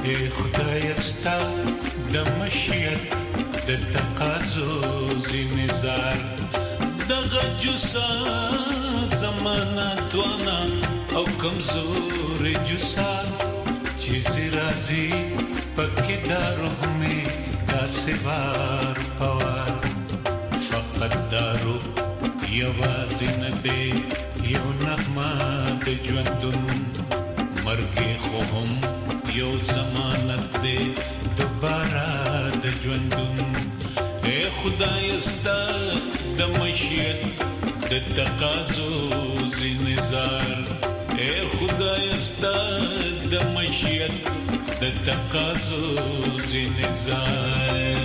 اے خدای ستا د مشیت د تقاضو زینزار دغه جوسا زمانہ توانا او کمزور جوسا چیز رازی پکی دارو میں دا سوار پوار فقط دارو یوازی ندے یو نغمہ د ژوندون مرګ خو هم یو ضمانت دے دوباره د ژوندون اے خدای ستا د مشیت د تقاضو زینزار اے خدای ستا د مشیت د تقاضو زینزار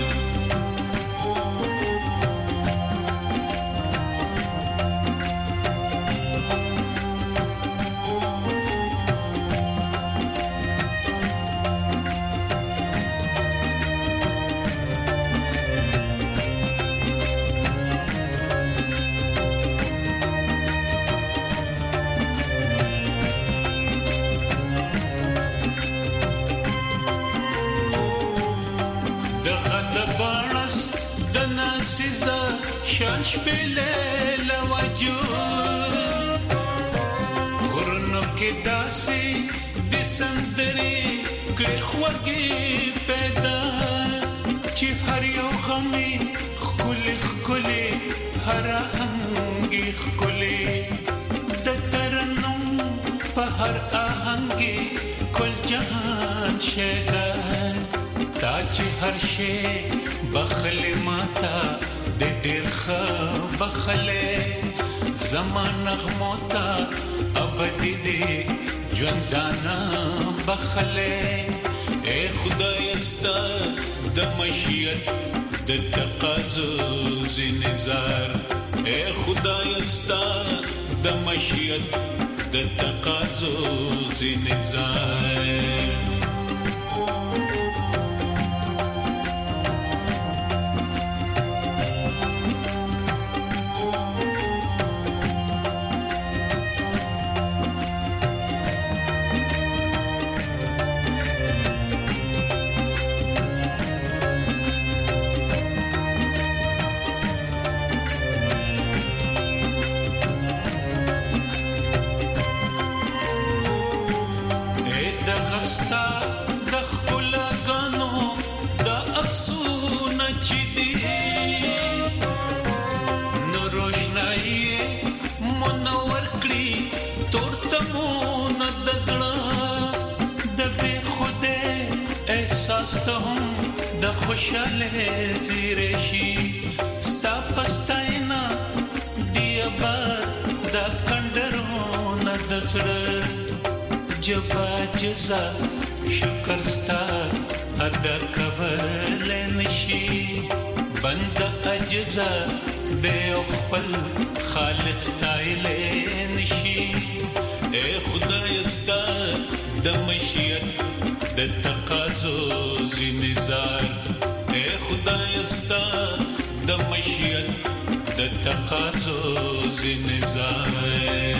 شانش بلیل وجود غرنو کی داسی دی سندری کلی خوگی پیدا چی هر یو غمی خکلی خکلی هر آهنگی خکلی دترنم پا هر آهنگی کل جهان شیدان تا چی هر شی بخلی ماتا د ډېر ښه بخلې زما نغمو ته ابدي دې ژوندانه بخلې اے خدای ستا د مشیت د تقاضو زینزار اے خدای ستا د مشیت د تقاضو زینزار د خوشاله زیرشي ستا پستاینا دی آباد د کندرونه د زړه جبا جزا شکر ستا ادا کول نشي بند اجزا د خپل خالق ستایل نشي اے خدای ستا د مشیت د تقاضو زینزار اے خدای ستا د مشیت د تقاضو زینزار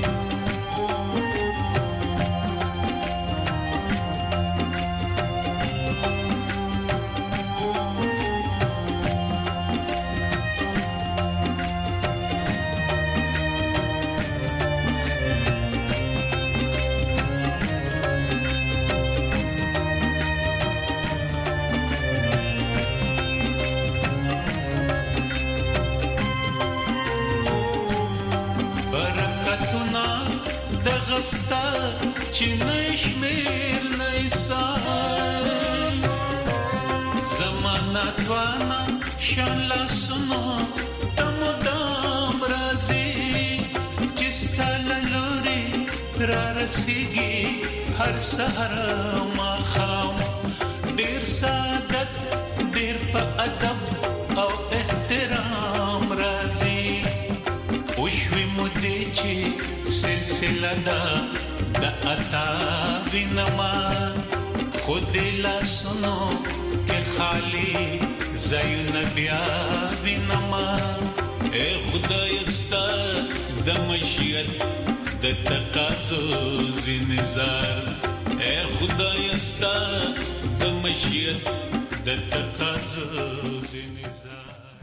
ستا چې نشمیر نیسان زمانہ توانا شان لاسونو تمدام رازی چستا للوری را رسیگی هر سحر ماخام دیر سعادت دیر پا ادب او احترام رازی وشوی مدی چی سلسلہ دا عطا بینما خود لاسنو کہ خالی زیون بیا بینما اے خدای ستا د مشیت د تقاضو زینزار اے خدای استا د مشیت د تقاضا زنزا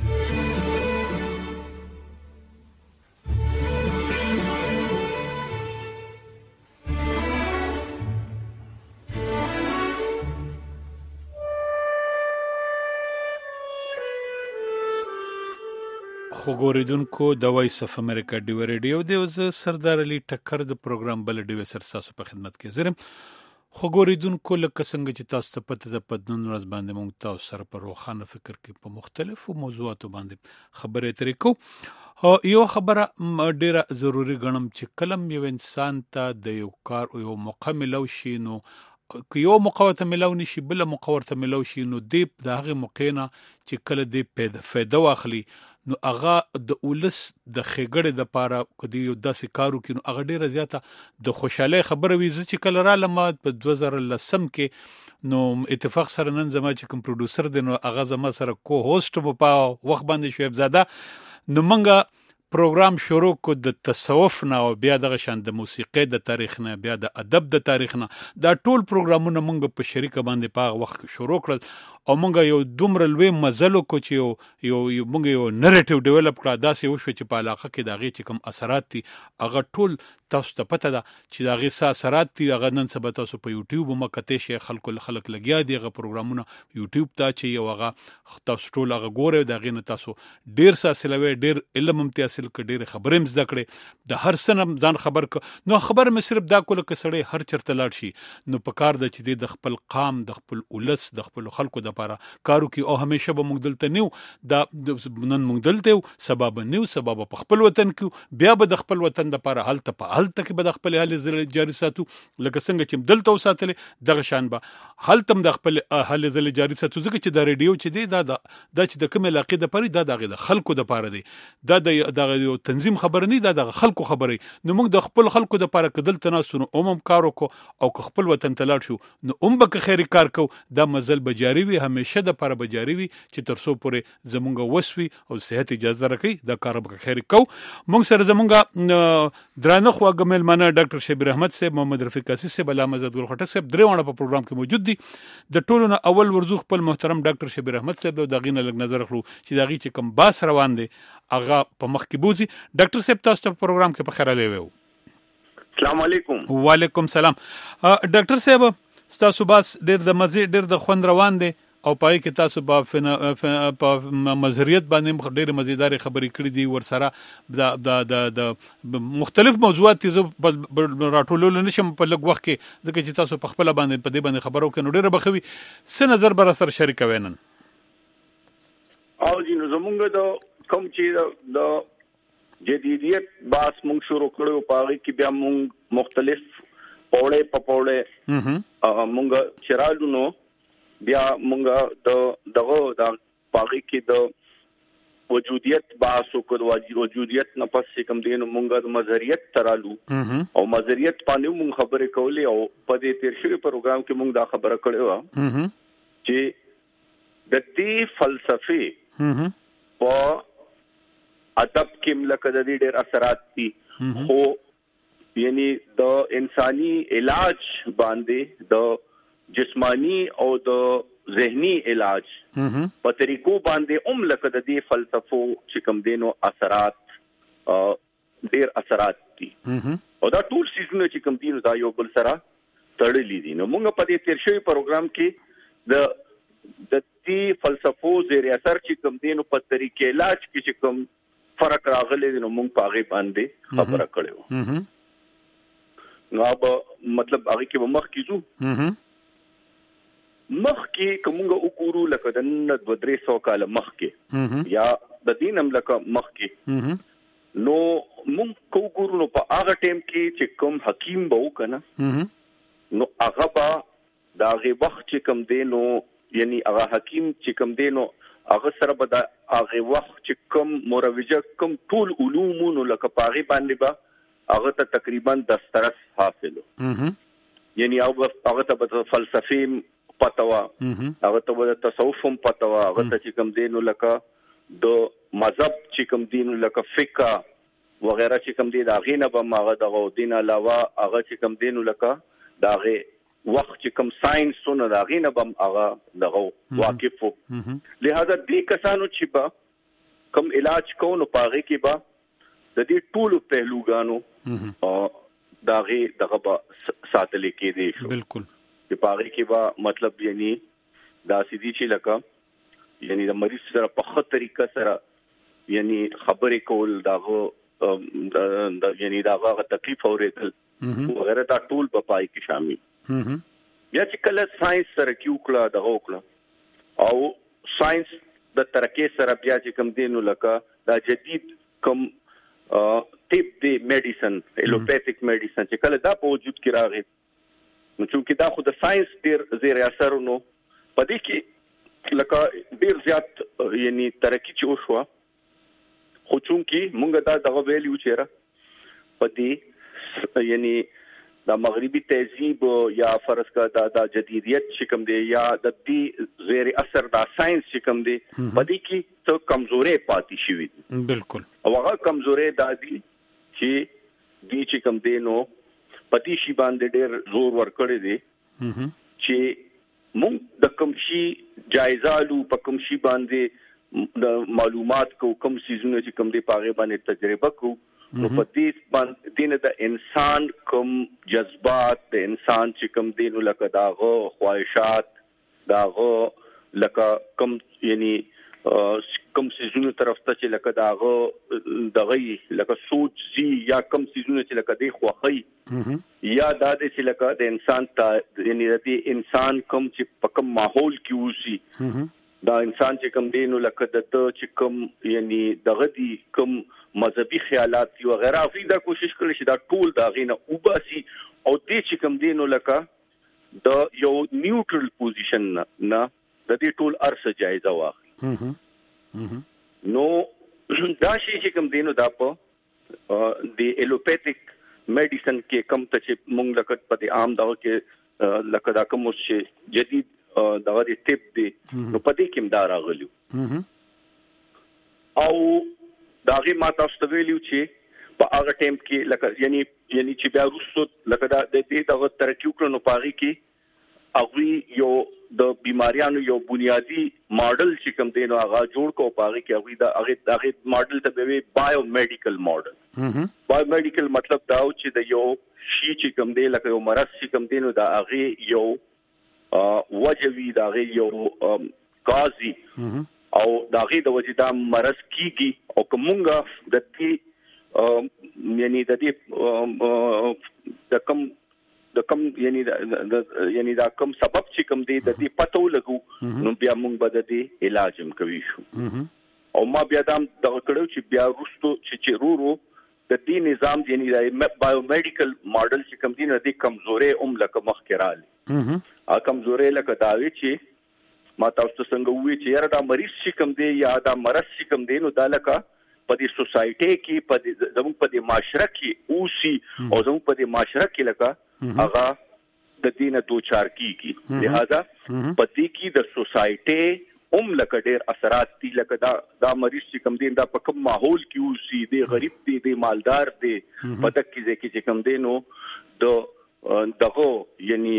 خو ګوریدونکو د وایس اف امریکا ډیو ریډیو دی او زه سردار علي ټکر د پروګرام بل ډیو سر تاسو په خدمت کې زرم. خو ګوریدونکو لکه څنګه چې تاسو ته پته د پدنون ورځ باندې موږ تاسو سره په روخانه فکر کې په مختلفو موضوعاتو باندې خبرې ترې کوو. یو خبره ډیره ضروری ګڼم چې کلم یو انسان ته د یو کار او یو موقع ملو شي نو که یو موقع ته ملو نشي بل موقع ورته ملو شي نو د هغه موقع نه چې کله د فایده واخلي نو هغه د اولس د خېګړې د پاره کدی یو داسې کارو کې نو هغه ډیره زیاته د خوشاله خبره وي چې کله را لمه په 2010 کې نو اتفاق سره نن زما چې کوم پروډوسر دی نو هغه زما سره کو هوست مو په وخت باندې شعیب زاده نو منګه پروګرام شروع کو د تصوف نه او بیا دغه شان د موسیقي د تاریخ نه بیا د ادب د تاریخ نه دا ټول پروګرامونه مونږ په شریکه باندې په وخت شروع کړل او مونږ یو دومره لوی مزل کو چې یو مونږ یو نریټیو ډیولپ کړه داسې وشو چې په علاقه کې دغه چې کوم اثرات دي هغه ټول تاسو ته پته ده چې دغه څه اثرات دي هغه نن سبا تاسو په یوټیوب مکته شي خلک لګیا دي هغه پروګرامونه یوټیوب ته چې یو هغه تاسو ټول هغه ګوره دغه نه تاسو ډیر حاصلوي ډیر علم هم حاصل کړئ ډیر خبرې هم زده کړئ د هر سنم ځان خبر نو خبر مې صرف دا کوله کې سړی هر چرته لاړ شي نو په کار د چې د خپل قام د خپل اولس د خپل خلکو د لپاره کارو کې او همیشه به موږ دلته نیو دا نن موږ دلته سبب نیو سبب په خپل وطن کې بیا به د خپل وطن د لپاره حالت کې به د خپل حال جاری ساتو لکه څنګه چې دلته وساتل دغه شان به حالتم د خپل حال جاری ساتو ځکه چې د ریډیو چې دی دا چې د کوم علاقې د پاره دا د خلکو د لپاره دی دا د تنظیم خبر نه دا د خلکو خبري نو موږ د خپل خلکو د لپاره کدل تناسونو عموم کارو کو او خپل وطن ته لاړ شو نو به خیری کار کو دا مزل بجاری وي همیشه د لپاره بجاری وي چې ترسو پورې زمونږ وسوي او صحت اجازه راکړي دا کار به خیری کو موږ سره زمونږ درانه خو ګمل منه ډاکټر شبیر احمد صاحب محمد رفیق قاسی صاحب علامه زاد ګل خټک صاحب درې وړه په پروګرام کې موجود دي د ټولو نه اول ورزو خپل محترم ډاکټر شبیر احمد صاحب د غینه لګ نظر خلو چې دغه چې کوم باس روان دي هغه په مخ کې بوزي ډاکټر صاحب تاسو ته پروګرام کې په خیر لوي السلام علیکم وعلیکم سلام ډاکټر صاحب تاسو باس ډیر د مزه ډیر د خوند روان دي او پای کې تاسو په مظهریت باندې ډېر مزیدار خبرې کړې دي ورسره د مختلف موضوعات چې راټولول نشم په لږ وخت کې ځکه چې تاسو په خپل باندې په دې باندې خبرو کې نو ډېر بخوي څه نظر بر سره شریک وینن او جنو زمونږ د کوم چې د جدیدیت باس مونږ شروع کړو پاره کې بیا مونږ مختلف پوړې په پوړې مونږ چرالو نو بیا مونږ دغه د پاره کې د وجودیت باسو کو وجودیت نه پس کوم دین مونږ د مظهریت ترالو او مظهریت باندې مونږ خبرې کولې او په دې تیر شوی پروګرام کې مونږ دا خبره کړې و چې د دې فلسفي په ادب کې ملک د دې ډېر اثرات دي خو یعنی د انساني علاج باندې د جسمانی او د ذهنی علاج په طریقو باندې لکه د دې فلسفو چې کوم دینو اثرات ډېر اثرات دي او دا ټول سیزونه چې کوم دینو دا یو بل سره تړلي دي نو موږ په دې تیر شوی پروګرام کې د دې فلسفو زیر اثر چې کوم دینو په طریقې علاج کې چې کوم فرق راغلی دی نو موږ په هغه باندې خبره کړو نو مطلب هغه کې به مخ کیږو مخ کې کومه وګورو لکه د 200 کال مخ کې یا د دینم لکه مخ کې نو مونږ وګورو نو په هغه ټیم کې چې کوم حکیم به وکنه نو هغه با دا غي وخت چې کوم دینو یعنی هغه حکیم چې کوم دینو هغه سره به دا هغه وخت چې کوم مروجه کوم ټول علوم نو لکه پاغي باندې با هغه ته تقریبا دسترس حاصلو یعنی هغه ته فلسفي پتاوا هغه ته د تصوف هم پتاوا هغه ته چې کوم دینو لکه د مذهب چې کوم دینو لکه فقہ وغیرہ چې کوم دي دا غینه به ماغه دغه دین علاوه هغه چې کوم دینو لکه داغه وخت چې کوم ساينسونه دا غینه بم هغه دغه واقفو لہذا دې کسانو چې با کوم علاج کوو پاغه کې با د دې ټولو پهلوګانو داغه دغه ساتل کې دي شو بالکل چې پاغه کې با مطلب یعنی دا سيدي چې لکه یعنی د مریض سره په خطر طریقه سره یعنی خبرې کول داغه یعنی داغه تکلیف اوریدل وغیرہ دا ټول په پای کې شامل یا چې کله ساينس سره کیو کړه دغه وکړه او ساينس د ترکه سره بیا چې کوم دینو لکه دا جدید کوم طب دی میډیسن ایلوپیتھک میډیسن چې کله دا په وجود کې راغی نو چې دا خو د ساينس ډیر زیر اثر نو پدې کې لکه ډیر زیات یعنی ترقی چې وشو خو چې مونږ دا دغه ویلیو چیرې پدې یعنی دا مغربي تهذیب یا فرض کا دا جدیدیت چې کوم دی یا د دې زیر اثر دا ساينس چې کوم دی پدې کې څو کمزورې پاتې شوې بالکل او هغه کمزورې دا دي چې کوم دی نو پدې شی باندې ډېر زور ورکړی دی چې مونږ د کوم شي جایزالو په کوم شي باندې د معلومات کوم سيزونه چې کوم دی پاغه باندې تجربه کو نو په دې باندې د انسان کوم جذبات د انسان چې کوم دینو لکه داغه خواهشات داغه لکه کوم یعنی کوم سيزونه طرف ته چې لکه داغه دغه لکه سوچ زی یا کوم سيزونه چې لکه دی خوخی یا د دې چې لکه د انسان ته یعنی د انسان کوم چې په کوم ماحول کې وسی دا انسان چې کوم دینو لکه د چې کوم یعنی دغه دی کوم مذهبي خیالات دی وغیرہ افریدا کوشش کړي چې دا ټول دا غینه وباسي او دې چې کوم دینو لکه د یو نیوټرل پوزیشن نه د دې ټول ارسه جایزه واخلي نو دا شي چې کوم دینو دا په د ایلوپیتھک میډیسن کې کم ته چې مونږ لکه په عام دغه کې لکه دا کوم چې جدید دغه د طب دی نو پدې کې مدار غلیو او داغه ما تاسو ته ویلو چې په هغه ټیم کې لکه یعنی چې بیا وروسته لکه دا د دې دغه ترقی وکړو پاغي کې هغه یو د بیماریانو یو بنیادی ماډل چې کوم دی نو هغه جوړ کو پاغي کې هغه دغه ماډل ته به بایو میډیکل ماډل بایو میډیکل مطلب دا چې د یو شی چې کوم دی لکه یو مرض چې کوم دی نو دا هغه یو وجوی داغه یو قاضي او داغه د وجدا مرض کیږي او کومه د دې یعنی د دې د کم یعنی دا کم سبب چې کوم دی د دې پتو لګو نو بیا موږ به د دې علاج هم کوي شو او ما بیا دا کړو چې بیا وروسته چې رورو د دې نظام یعنی د بایو میډیکل ماډل چې کوم دی نو د کمزورې لکه مخکرال ا کمزورې لکه داوی چې ما تاسو څنګه وی چې یاره دا مریض چې کوم دی یا دا مرض چې کوم دی نو دا لکه په دې سوسایټي کې په دې زموږ په دې معاشره کې اوسي او زموږ په دې معاشره کې لکه هغه د دینه دوچار کیږي لہذا په دې کې د سوسایټي لکه ډېر اثرات دي لکه دا مریض چې کوم دی دا په کوم ماحول کې اوسي دی غریب دی دی مالدار دی په دک کې چې کوم دی نو دغه یعنی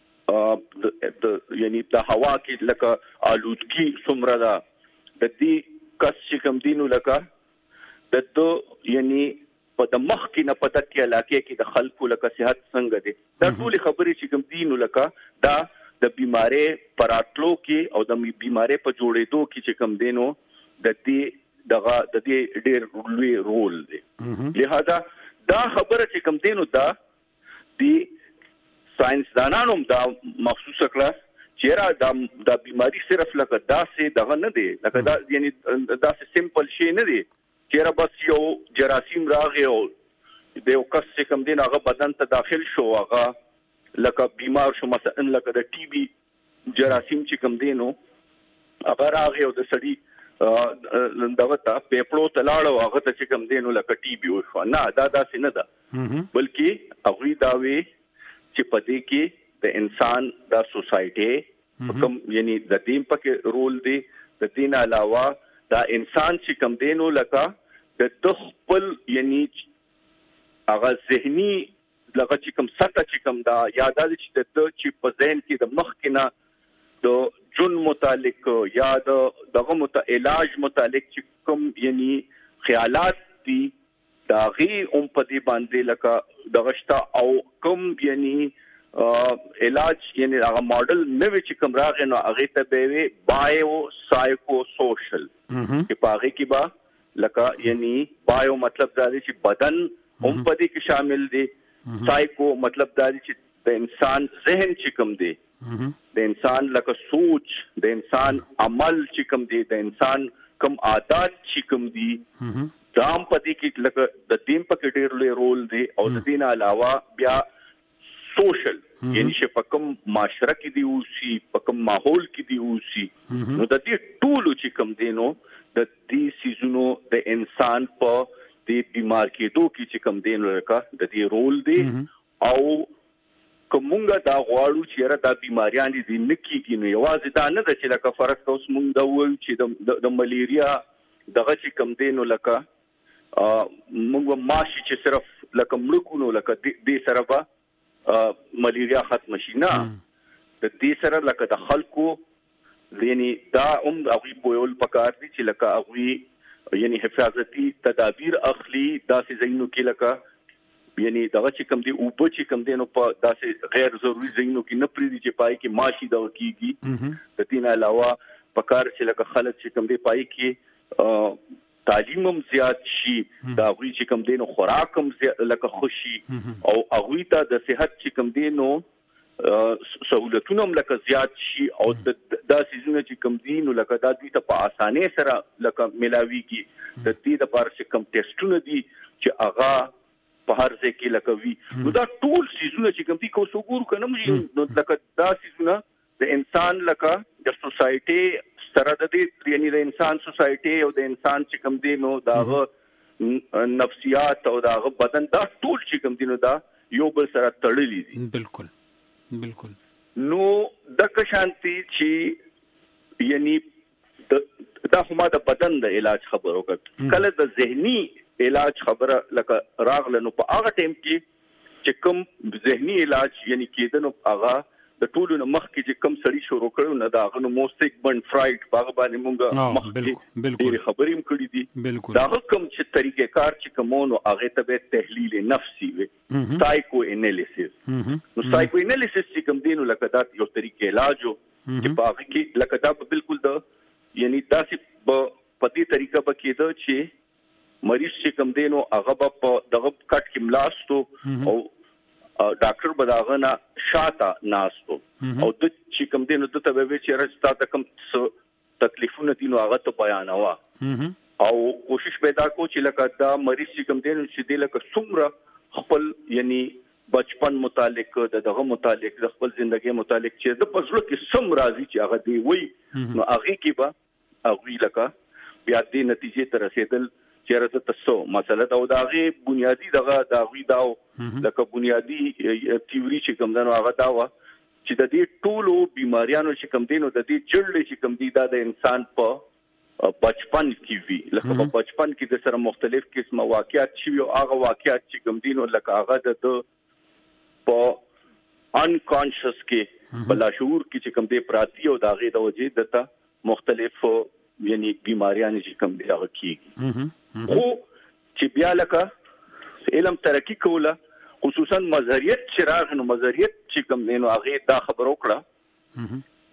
یعنی د هوا کې لکه آلودگی څومره ده د دې کس چې کوم دینو لکه د یعنی په د مخ کې نه پته کې علاقې کې د خلکو لکه صحت څنګه دي دا ټول خبرې چې کوم دینو لکه دا د بیماری پراتلو کې او د بیماری په جوړېدو کې چې کوم دینو د دې ډېر لوی رول دی لہذا دا خبره چې کوم دینو دا دی ساينس دانانو دا مخصوص کړه چې دا بیماری صرف لکه داسې دغه نه دی لکه دا یعنی داسې سیمپل شی نه دی چې بس یو جراثیم راغی او د یو کس چې کوم دین هغه بدن ته داخل شو هغه لکه بیمار شو مثلا لکه د ټي بي جراثیم چې کوم دینو هغه راغی او د سړي دغه ته پیپړو ته لاړو هغه ته چې کوم دینو لکه ټي بي وشو نه دا داسې نه ده بلکې هغه دا وی چې پدې کې د انسان د سوسایټي کوم یعنی د دین پکې رول دی د دین علاوه دا انسان چې کوم دینو لکه د خپل یعنی هغه ذهني لغه چې کوم سطح چې کوم دا یاد ده چې د چې په ذهن کې د مخ کې نه د جن متعلق یا دغه علاج متعلق چې کوم یعنی خیالات دي دا غي په دې باندې لکه دغشتا او کوم یعنی علاج یعنی هغه ماډل نوې چې کوم راغی نو هغه ته به وي بایو سایکو سوشل چې پاره کې با لکه یعنی بایو مطلب دا دی چې بدن هم په دې کې شامل دي سایکو مطلب دا دی چې د انسان ذهن چې کوم دی د انسان لکه سوچ د انسان عمل چې کوم دی د انسان کوم عادت چې کوم دي دام پدې کې لکه د دین په کې ډېر لوی رول دی او د دین علاوه بیا سوشل یعنی چې په کوم معاشره کې دی اوسي په کوم ماحول کې دی اوسي نو د دې ټولو چې کوم دی نو د دې سيزونو د انسان په دې بیمار کېدو کې چې کوم دی نو لکه د دې رول دی او کومه دا غواړو چې را د بیماریان دي نکېږي نو یوازې دا نه ده چې لکه فرض کوس مونږ دا وایو چې د ملیریا دغه چې کوم دی نو لکه مونږ ماشي چې صرف لکه مړکونو لکه دې سره به ملیریا ختم شي نه د دې سره لکه د خلکو یعنی دا هغه په یول پکار دي چې لکه هغه یعنی حفاظتي تدابیر اخلي داسې زینو کې لکه یعنی دغه چې کوم دی او په چې کوم دی نو په داسې غیر ضروري زینو کې نه پریدي چې پای کې ماشي دا کیږي د دې علاوه پکار چې لکه خلک چې کوم دی پای کې تعلیمم زیات شي دا غوي چې کوم دینو خوراکم لکه خوشي او اغوي ته د صحت چې کوم دینو سہولتونه لکه زیات شي او دا سيزونه چې کوم دینو لکه دا دي ته په اسانه سره لکه ملاويږي د دې د پاره چې کوم ټیسټونه دي چې اغا په هر ځای کې لکه وی نو دا ټول سيزونه چې کوم دي کو سګور کنه نو لکه دا سيزونه د انسان لکه د سوسايټي سره د دې یعنی د انسان سوسايټي او د انسان چې کوم دی نو دا نفسیات او دا بدن دا ټول چې کوم دی نو دا یو بل سره تړلي دي بالکل نو د کشانتي چې یعنی دا هم د بدن د علاج خبرو کله د ذهني علاج خبره لکه راغله نو په هغه ټیم کې چې کوم ذهني علاج یعنی کېدنو هغه د ټولو مخ کې چې کم سړی شروع کړو نه دا غنو موستیک بن فرایډ باغ باندې مونږه مخ کې ډېر خبرې هم کړې دي دا کوم چې طریقې کار چې کومونو هغه ته به تحلیل نفسي وي سایکو انالیسس نو سایکو انالیسس چې کوم دینو لکه دا یو طریقې علاجو چې باغ کې لکه دا بالکل دا یعنی دا چې په دې طریقه به کېده چې مریض چې کوم دینو هغه په دغه کټ کې ملاستو او ډاکټر بداغه شاته ناستو او د چې کوم دینو ته به چې راستا د کوم تکلیفونه دي نو هغه ته بیانوا او کوشش پیدا کو چې لکه دا مریض چې کوم دینو چې د لکه څومره خپل یعنی بچپن متعلق دغه متعلق د خپل ژوندۍ متعلق چې د پزړه کې سم راځي چې هغه دی وای نو هغه کې به هغه لکه بیا دې نتیجې ته رسیدل چیرته تاسو مسله دا داغه بنیادی دغه داوی داو لکه بنیادی تیوري چې کوم دنو هغه دا و چې د دې ټولو بیماریانو چې کوم دینو د دې جړل چې کوم دی د انسان په بچپن کې وی لکه په بچپن کې د سره مختلف قسمه واقعیت چې یو هغه واقعیت چې کوم دینو لکه هغه د په انکانشس کې بل شعور کې چې کوم دی پراتی او داغه د وجې دته مختلف یعنی بیماریان چې کوم دی هغه کیږي خو چې بیا لکه علم ترقی کوله خصوصا مظهریت چې راغ نو مظهریت چې کوم دی نو هغه دا خبر وکړه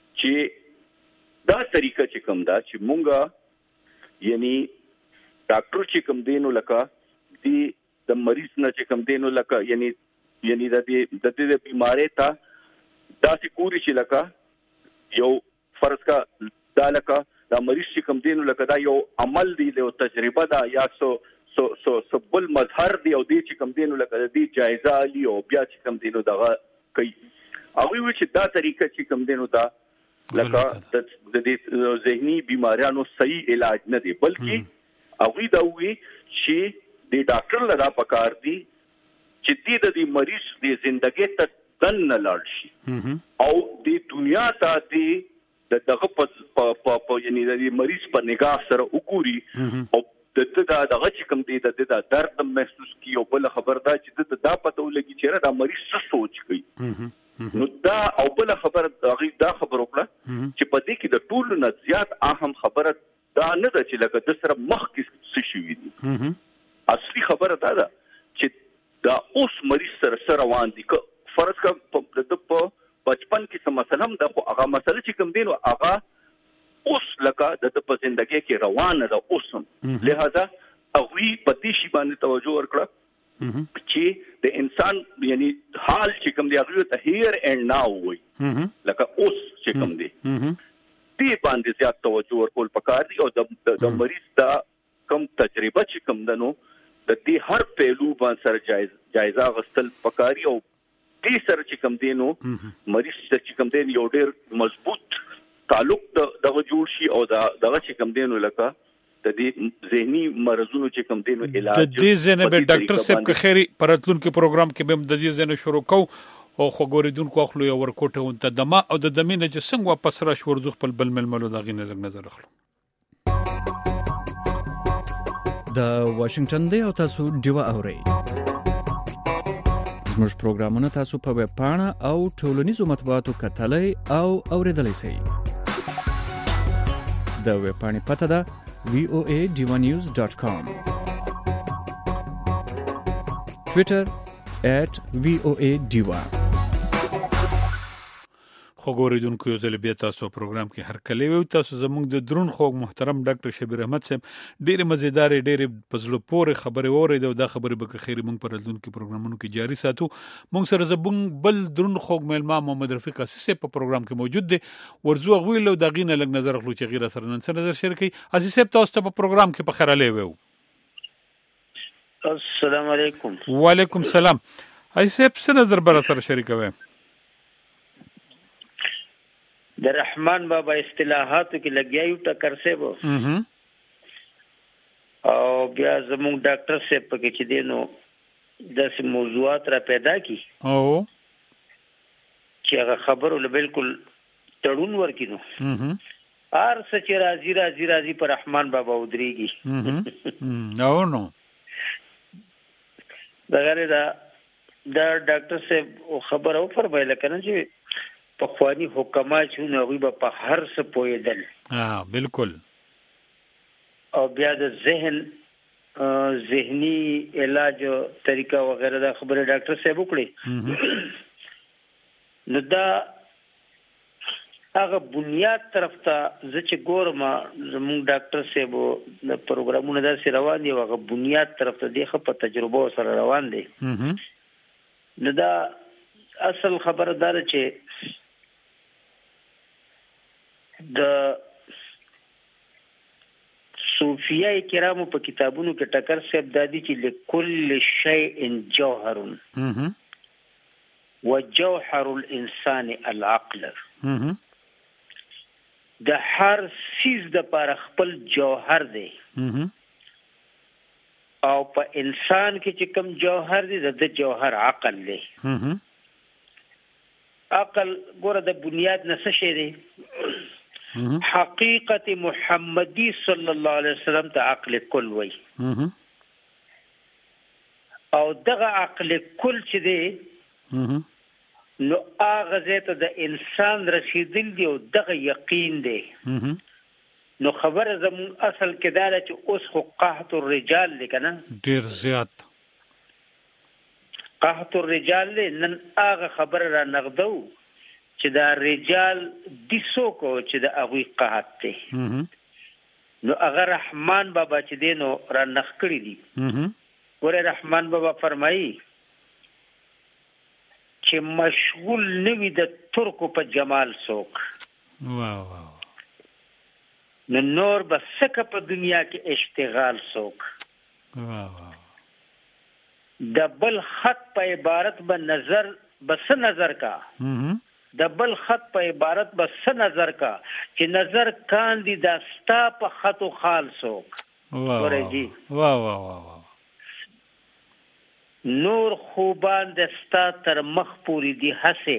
چې دا طریقه چې کوم دا چې مونږه یعنی ډاکټر چې کوم دی نو لکه د مریض نه چې کوم دی نو لکه یعنی د دې بیماری ته داسې کوری چې لکه یو فرض کا دا لکه دا مریض چې کوم دینو لکه دا یو عمل دی له تجربه دا یا سو بل مظهر دی او دی چې کوم دینو لکه دی جایزه علی او بیا چې کوم دینو دغه کوي هغه وی چې دا طریقه چې کوم دینو دا لکه د دې ذهني بیماریانو صحیح علاج نه دی بلکې هغه دا وی چې د ډاکټر لدا پکار دی چې د مریض د ژوندۍ ته تن نه لاړ شي او د دنیا ته دغه په یعنی د مریض په نگاه سره وګوري او دغه چې کوم دی د درد محسوس کی او بل خبر دا چې دا پته ولګي چې دا مریض څه سوچ کوي نو دا او بل خبر دا خبر وکړه چې په دې کې د ټولو نه زیات اهم خبره دا نه ده چې لکه د سره مخ کې څه شي دي اصلي خبره دا ده چې دا اوس مریض سره روان دي که فرض کا په بچپن کې څه مثلا هم دا خو هغه مسله چې کوم دی نو هغه اوس لکه د په زندګۍ کې روانه ده اوسم لہذا هغوی په دې شی باندې توجه ورکړه چې د انسان یعنی حال چې کوم دی هغه ته هیر اینڈ ناو وي لکه اوس چې کوم دی دې باندې زیات توجه ورکول پکار دي او د مریض دا کم تجربه چې کوم دنو د دې هر پهلو باندې سره جایزه غستل پکاري او دې سره چې کوم دی نو مریض چې کوم دی یو ډېر مضبوط تعلق دغه جوړ شي او دغه چې کوم دینو لکه د دې ذهني مرزونو چې کوم دینو علاج د دې ځنه به ډاکټر صاحب که خیری پراتلون کې پروګرام کې به د دې ځنه شروع کو او خو ګوریدونکو خپل یو ورکوټه ونته دما او د دمینه چې څنګه واپس را شو ورځ خپل بل ململو دغه نه لګ نظر اخلو د واشنگټن دی او تاسو دیوا اورئ زموږ پروګرامونه تاسو په ویب پاڼه او ټولنیزو مطبوعاتو کتلای او اوریدلای شئ د ویب پاڼې پته ده voadivanews.com Twitter @voadiva خو ګوریدونکو یو ځل بیا تاسو پروګرام کې هر کله وي تاسو زموږ د درون خو محترم ډاکټر شبیر احمد صاحب ډېر مزیدار ډېر پزلو پورې خبرې اورید او دا خبرې به خیر مونږ پر دلون کې پروګرامونو کې جاری ساتو مونږ سره زبون بل درون خو ملما محمد رفیق اسیسه په پروګرام کې موجود دي ورزو غویلو دغې نه لګ نظر خلو چې غیر سره نن سره نظر شریکي اسیسه تاسو ته په پروګرام کې په خیر علي وو السلام علیکم وعلیکم السلام اسیسه څه نظر بر سره شریکوي د رحمان بابا اصطلاحاتو کې لګیایو ټکر سه وو او بیا زموږ ډاکټر صاحب په کې چې دینو د موضوعات را پیدا کی او چې هغه خبرو له بالکل تړون ورکینو هر څه چې راځي پر رحمان بابا ودرېږي نو نو دا ډاکټر صاحب خبر او فرمایله کنه چې په خواني حکومت چې نو غوي په هر څه پویدل بالکل او بیا د ذهني علاج طریقہ وغیرہ دا خبره ډاکټر صاحب وکړي نو دا هغه بنیاد طرف ته چې ګورم زموږ ډاکټر صاحب د پروګرامونو دا سره روان دي هغه بنیاد طرف ته دی خو په تجربه سره روان دي نو دا اصل خبردار چې د صوفیای کرامو په کتابونو کې ټکر صاحب دادی چې لكل شیء جوهر وجوهر الانسان العقل د هر چیز د پر خپل جوهر دی او په انسان کې چې کوم جوهر دی د جوهر عقل دی عقل ګوره د بنیاد نه څه شی دی حقیقت محمدی صلی الله علیه وسلم ته عقل کل وای او دغه عقل کل چې دی نو هغه ذات د انسان رسیدل دی او دغه یقین دی نو خبر زمون اصل کې دا چې اوس خو قحط الرجال لیکنه ډیر زیات قحط الرجال نن هغه خبر را نغدو چې دا رجال دیسو کو چې دا هغه قحط دی نو هغه رحمان بابا چې دینو را نخ کړی دی ګوره رحمان بابا فرمایي چې مشغول نوی د ترکو په جمال څوک واو نو نور بسکه په دنیا کې اشتغال څوک واو د بل خط په عبارت به نظر بس نظر کا د بل خط په عبارت بس نظر کا چې نظر کاندي د ستا په خط او خال څوک واو واو نور خوبان د ستا تر مخ پوری دی هسه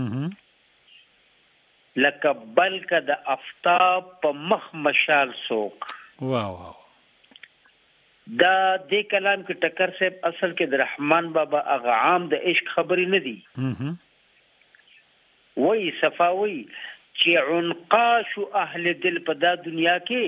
لکه بلکه د افتاب په مخ مشال څوک واو دا د کلام کې ټکر صاحب اصل کې د رحمان بابا هغه عام د عشق خبرې نه دي وای صفاوي چې عنقاش اهل دل په دا دنیا کې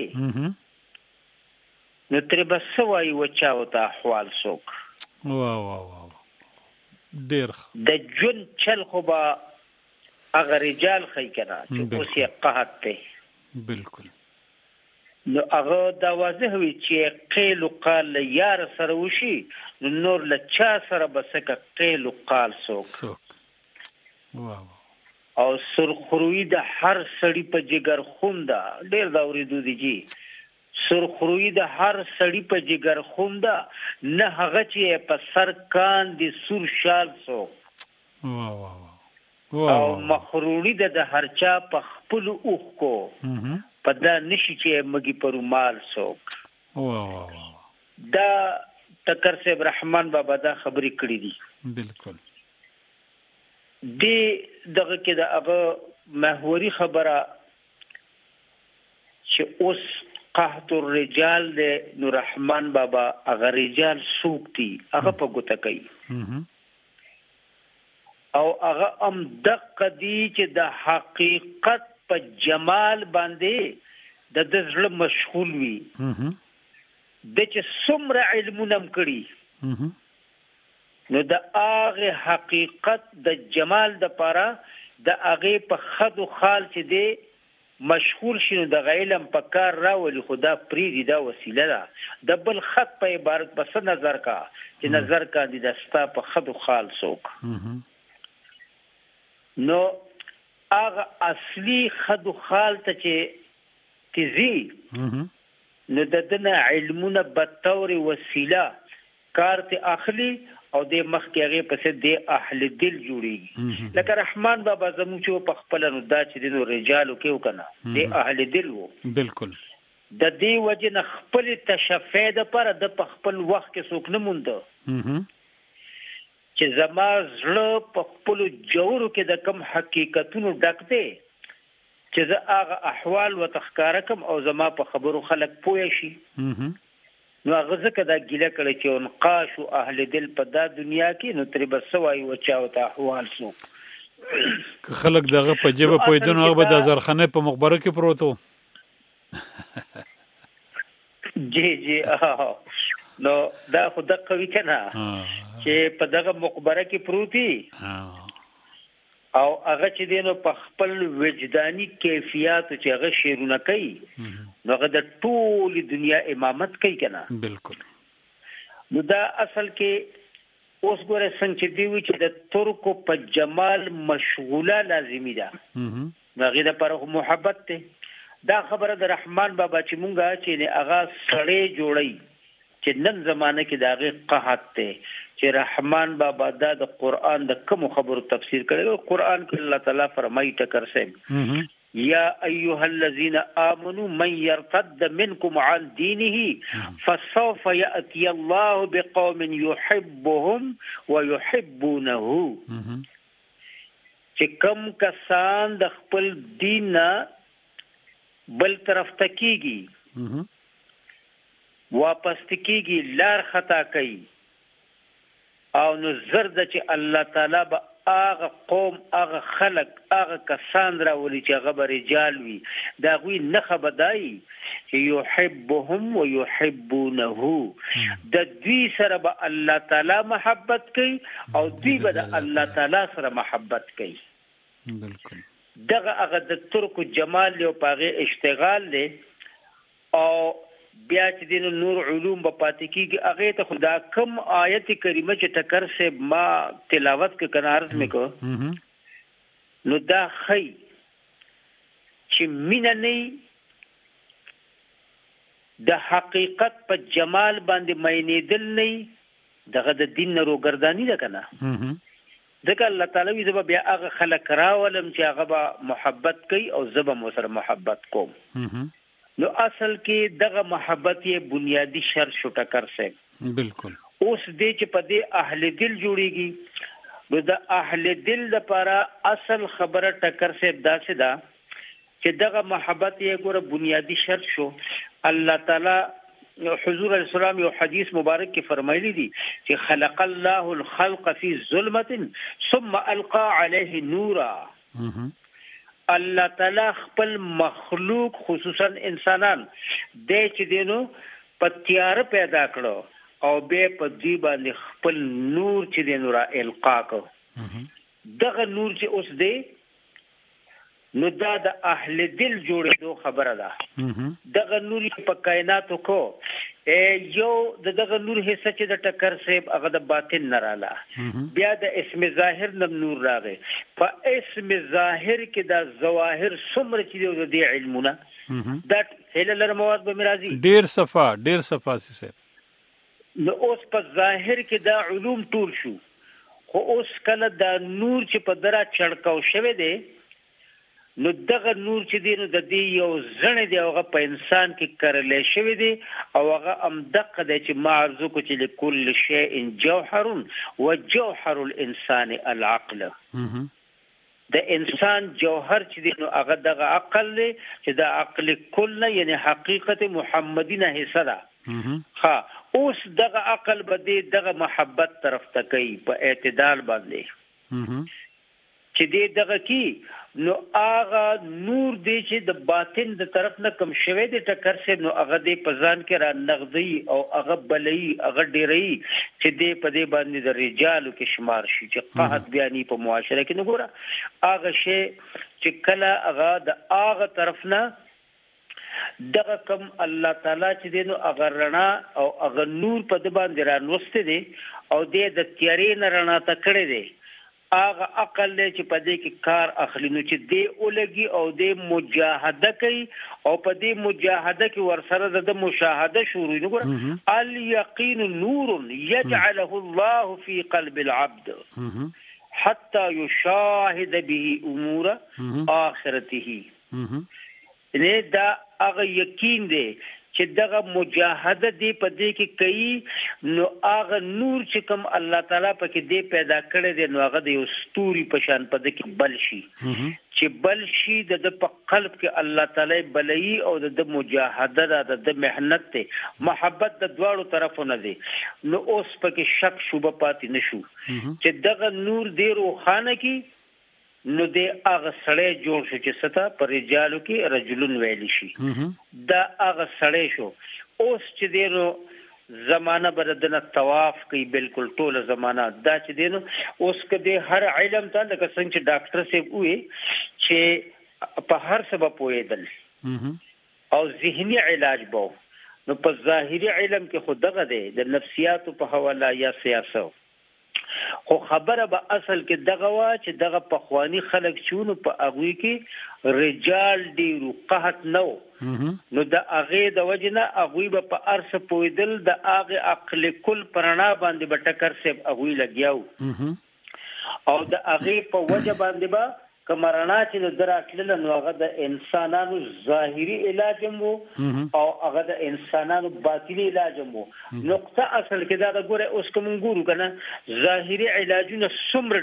نو تر بسوي وچاو ته احوال سوک واه ډیر د جون چل خو با اگر رجال خی کنا چې اوس یې قحط ته بالکل نو هغه دا واضح وي چې قیل قال یار سره وشي نور لچا سره بسکه قیل قال سوک واه او سرخروی د هر سړی په جګر خوندا ډیر دا اوریدو دي جی سرخروی د هر سړی په جګر خوندا نه هغه چې په سر کان دي سور شال سو واه او مخرونی د هر چا په خپل اوخ کو په دا نشي چې مګي پرمال سو واه دا تکر صاحب رحمان بابا دا خبرې کړې دي بالکل دغه کې د هغه محوري خبره چې اوس قحط الرجال د نور رحمان بابا هغه رجال سوکتي هغه په ګوته کوي او هغه دقه دي چې د حقیقت په جمال باندې د ځړ مشغول وي د چې څومره علمونه کړي نو د هغه حقیقت د جمال د پاره د هغه په خد او خال چې دی مشغول شنو د علم په کار راولي خدا پریدي دا وسیله ده د بل خط په عبارت بس نظر کا چې نظر کا دي دستا په خد او خال سوک نو هغه اصلي خد او خال ته چې تیزي نو د دنه علمونه به تور وسیله کار ته اخلي او د مخ کې هغه پسې د اهل دل جوړي لکه رحمان بابا زموږ چې په خپل نو دا چې د رجالو کې وکنه د اهل دل وو بالکل د دې وجه نه خپل تشفید پر د خپل وخت کې څوک نه مونږ چې زما زړه په خپل جوړو کې د کم حقیقتونو ډکته چې زه هغه احوال وتخکار کوم او زما په خبرو خلک پوه شي نو هغه ځکه دا ګیله کړي چې انقاش اهل دل په دا دنیا کې نو تر بسوي وچاو ته احوال سو خلک دغه په جبه پویدنو هغه د زرخانه په مخبره کې پروتو جی نو دا خود قوی کنه چې په دغه مقبره کې پروتي او هغه چې دینو په خپل وجداني کیفیت چې هغه شیرونه کوي نو هغه د ټول دنیا امامت کوي کنه بالکل نو دا اصل کې اوس ګوره څنګه چې دی وی چې د ترکو په جمال مشغوله لازمي ده هغه د پر محبت ته دا خبره د رحمان بابا چې مونږه چې هغه سړی جوړي چې نن زمانه کې داغه قحط ته چې رحمان بابا دا د قران د کوم خبرو تفسیر کړي قران کې الله تعالی فرمایي ټکر سه یا ایها الذين امنوا من يرتد منكم عن دينه فسوف ياتي الله بقوم يحبهم ويحبونه چې کوم کسان د خپل دین بل طرف تکیږي واپس تکیږي لار خطا کوي او نو زرد چې الله تعالی به هغه قوم هغه خلق هغه کسان راولي چې هغه رجال وي دا غوي نه خبردای يحبهم ويحبونه د دوی سره به الله تعالی محبت کوي او دوی به د الله تعالی سره محبت کوي بالکل دغه هغه د ترکو جمال له پاغه اشتغال له او بیا چې د نور علوم په پاتې کېږي هغه ته خدا کم آیت کریمه چې ټکر سے ما تلاوت کې کنارز مې کو نو دا خی چې مینه نه د حقیقت په جمال باندې مینې دل نه دغه د دین روګردانی ده کنه ځکه الله تعالی وی زبا بیا هغه خلق راولم چې هغه محبت کوي او زبا مو سره محبت کوم نو اصل کې دغه محبت یې بنیادی شرط شو ټکر سے بالکل اوس دې چې په دې اهل دل جوړيږي نو د اهل دل لپاره اصل خبره ټکر سے داسې ده چې دغه محبت یې ګوره بنیادی شرط شو الله تعالی حضور علیہ السلام یو حدیث مبارک کې فرمایلی دي چې خلق الله الخلق فی ظلمة ثم القى عليه نورا. الله تعالی خپل مخلوق خصوصا انسانان د چې دینو پتیار پیدا کړو او به په دې باندې خپل نور چې دینو را القا کو. دغه نور چې اوس دی نو دا د اهل دل جوړېدو خبره ده. دغه نور په کائناتو کو یو دغه نور حصہ چې د ټکر سیب هغه د باطن نه رااله، بیا د اسم ظاهر نم نور راغی. په اسم ظاهر کې د ظواهر څومره چې د علمونه دا هلل مواد به مرাজি ډیر صفه سي. نو اوس په ظاهر کې دا علوم ټول شو، خو اوس کله دا نور چې په درا چړکاو شوه دی نو دغه نور چې دی نو د دې یو ځنه دی هغه په انسان کې کړل شوی دی او هغه امدقه دی چې معرض کو چې لكل شيء جوهر وجوهر الانسان العقل. د انسان جوهر چې دی نو هغه دغه عقل دی چې د عقل کله یعنی حقیقت محمدی نه حصہ ده. ها اوس دغه عقل بده دغه محبت طرف ته کوي په اعتدال باندې چې دی دغه کی نو هغه نور دی چې د باطن د طرف نه کم شوی دی ټکر سي نو هغه دی په ځان کې را نغدي او هغه بلئی هغه ډیري چې دی په دې باندې د رجالو کې شمار شي چې قحط بیانې په معاشره کې نه ګوره هغه شی چې کله هغه د هغه طرف نه دغه کم الله تعالی چې دی نو هغه رڼا او هغه نور په دې باندې را نوسته دی او د تیارې نه رڼا ته کړی دی. هغه عقل چې په دې کې کار اخلي نو چې دی اولګي او د مجاهده کوي او په دې مجاهده کې ورسره د مشاهده شروع نو ګره اليقين نور يجعله الله في قلب العبد حتى يشاهد به امور اخرته. نه دا هغه یقین دی چې دغه مجاهده دی په دې کې کوي نو هغه نور چې کوم الله تعالی په کې دی پیدا کړی دی نو هغه د یو ستوري په شان په دې کې بل شي چې بل شي د په قلب کې الله تعالی بلئی او د مجاهده د مهنت ته محبت د دواړو طرفونو دی نو اوس په کې شک شوبه پاتې نشو چې دغه نور دی روخانه کې نو د هغه سړی جوړ شو چې ستا پر رجالو کې رجلون ویلی شي دا هغه سړی شو. اوس چې دی نو زمانہ بردنه طواف کوي بالکل ټوله زمانہ دا چې دی نو اوس کدی هر علم ته لکه څنګه چې ډاکټر صاحب وې چې په هر سبب پوهېدل او ذهني علاج بو نو په ظاهري علم کې خود دغه دی د نفسیاتو په حواله یا سیاست خو خبره به اصل کې دغه وا چې دغه پخوانی خلک چونو په اغوی کې رجال ډیرو قحط نو نو د اغه د وجنه اغوی به په ارس پویدل د اغه عقل کل پرانا باندې بټکر سیب اغوی لګیاو او د اغه په وجه باندې با کمرنا چې نو دراتل نو هغه د انسانانو ظاهري علاج مو او هغه د انسانانو باطني علاج مو. نقطه اصل کې دا غوړې اوس کوم ګورو کنه ظاهري علاجونه څومره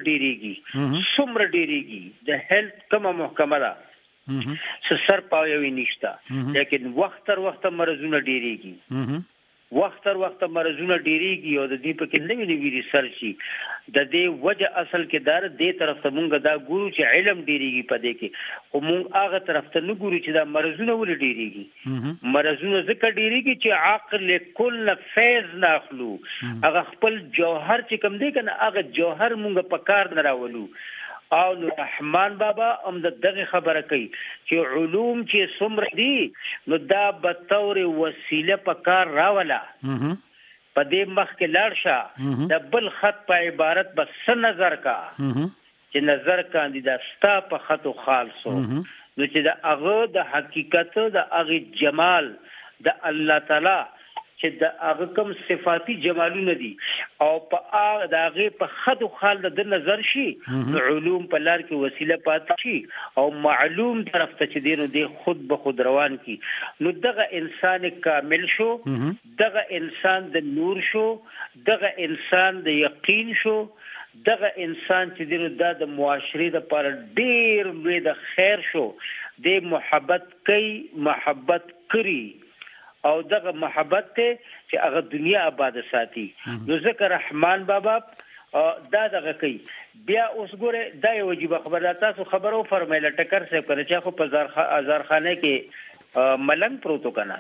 ډیریږي د هیلث کومه محکمه ده سر پاوي نشته لیکن وخت تر وخت مرزونه ډیریږي وخت تر وخت مرزونه ډیریږي او د دې په کې نوې ریسرچ د دې وجه اصل کې دار دې طرف ته مونږ دا ګورو چې علم ډیریږي په دې کې او مونږ هغه طرف ته نه ګورو چې دا مرزونه ولې ډیریږي. مرزونه ځکه ډیریږي چې عقل کل فیض ناخلو هغه خپل جوهر چې کوم دی کنه هغه جوهر مونږ په کار نه راولو او رحمان بابا هم دغه خبره کوي چې علوم چې څومره دي نو دا به تور وسیله په کار راولا په دې مخ کې لاړ شه د بل خط په عبارت بس نظر کا چې نظر کاندیدا ستا په خط او خالصو نو چې د هغه د حقیقت د هغه جمال د الله تعالی چې د هغه کوم صفاتی جمالونه دي او په هغه د هغه په خد او خال د نظر شي علوم په لار کې وسیله پاتې شي او معلوم طرف ته چې دینو دی خود به خود روان کی نو دغه انسان کامل شو دغه انسان د نور شو دغه انسان د یقین شو دغه انسان چې دینو د معاشري د پر ډیر لوی د خیر شو د محبت کوي محبت کړي او دغه محبت ته چې هغه دنیا آباد ساتي. نو ذکر رحمان بابا دا دغه کوي. بیا اوس ګوره دا یو واجب خبره تاسو خبرو فرمایله ټکر څه کړی چې خو په هزارخانه کې ملنګ پروتو کنه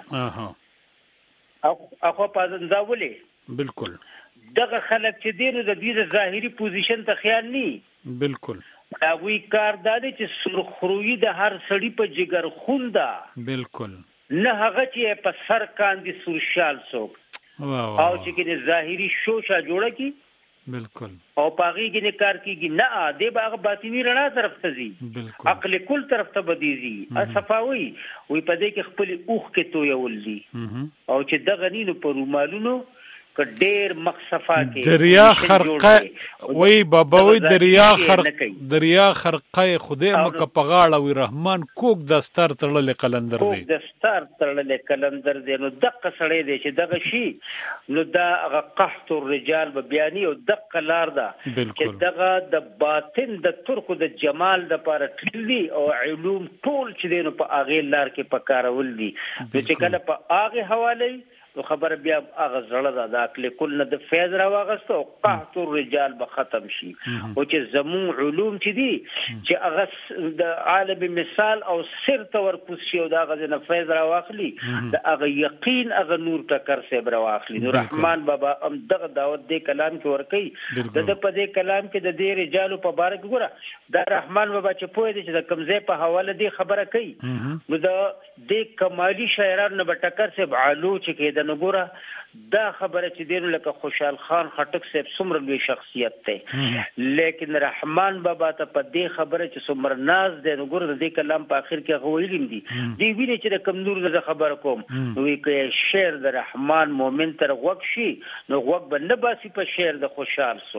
اخو پازنده ولې بالکل دغه خلک چې دینو د دې ظاهري پوزیشن ته خیال ني بالکل هغه کار دادی چې سرخرویی د هر سړی په جګر خوندا بالکل نه هغه چې په سر کاندي سوشال څوک او چې کې ظاهري شوشا جوړه کی بالکل او پاغي کې کار کیږي نه د باغ باطنی رڼا طرف ته ځي عقل کل طرف ته بدیږي صفاوي وي په دې کې خپل اوخ کې تو یول دي او چې دغه نینو په رومالونو ډېر مخصفا کې دریا خرقه وای بابا وای دریا خرقه خدای مکه پغاړه وی رحمان کوک دستار تړل قلندر دی کوک دستار تړل قلندر دی نو دغه سړی دی چې دغه شی نو دا قحط الرجال به بیانې او دغه لار ده چې دغه د باطن د ترکو د جمال د لپاره تللی او علوم ټول چې دینو په اغه لار کې پکارول دي چې کله په اغه حواله نو خبر بیا هغه زړه د عقل کل نه د فیض را واغسته او قحط الرجال به ختم شي او چې زمون علوم چې دي چې هغه د عالم مثال او سر تور پوسي او دا غزه نه فیض را واخلي د هغه یقین هغه نور ټکر سه بر واخلي نو رحمان بابا هم دغه دعوت د کلام کې ور کوي د په دې کلام کې د دې رجالو په باره کې ګوره دا رحمان بابا چې پوهه دي چې د کمزې په حواله دی خبره کوي نو د کمالي شاعرانو به ټکر سه علو چې کې نګوره دا خبره چې دینو لکه خوشحال خان خټک صاحب څومره لوی شخصیت دی لیکن رحمان بابا ته په دې خبره چې څومره ناز دی نګوره د دې کلام په اخر کې غویلم دي دی ویني چې د کمزور د خبره کوم نو کې شعر د رحمان مومن تر وګ شي نو وګ بنه باسي په شعر د خوشحال سو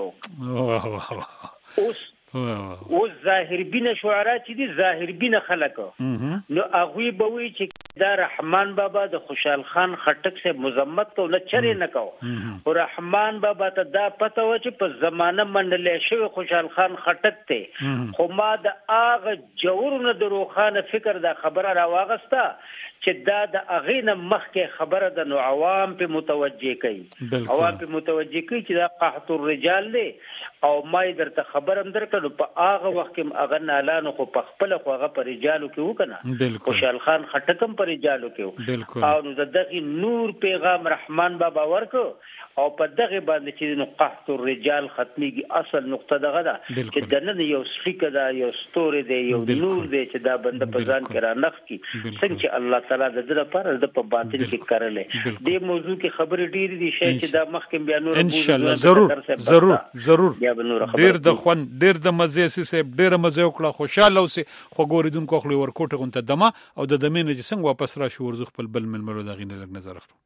اوس ظاهر بینه شعرا چې دي ظاهر بینه خلک نو هغه به وی چې دا رحمان بابا د خوشحال خان خټک سے مذمت کو نه چره نه کو او رحمان بابا ته دا پته و چې په زمانه منلې شو خوشحال خان خټک ته خو ما د اغه جوړونه د روخانه فکر دا خبره را واغستا چې دا د اغینه مخکې خبره د نو عوام په متوجه کوي عوام په متوجه کوي چې دا قحط الرجال دی او ما درته خبر اندر کړو په هغه وخت کې هغه نالانو خو په خپل خو هغه پر رجالو کې وکنه خوشحال خان خټکم پر رجالو کې او نو دغه نور پیغام رحمان بابا ورکو او په دغه باندې چې نو قحط الرجال ختميږي اصل نقطه دغه ده چې دنه یو سلیکه ده یو ستوري دی یو نور دی چې دا بنده په ځان کې را نخ کی څنګه چې الله تعالی د دې لپاره د په باطن کې کړلې دې موضوع کې خبرې ډېرې دي چې دا مخکې بیا نور ان شاء الله ضرور ډېر د خوان ډېر د مزه سي ډېر مزه وکړه خوشاله اوسه خو ګوریدونکو خپل ورکوټه غونته دمه او د دمینه چې څنګه واپس را شو ورزخ خپل بل ملمرو د غینه لګ نظر اخلو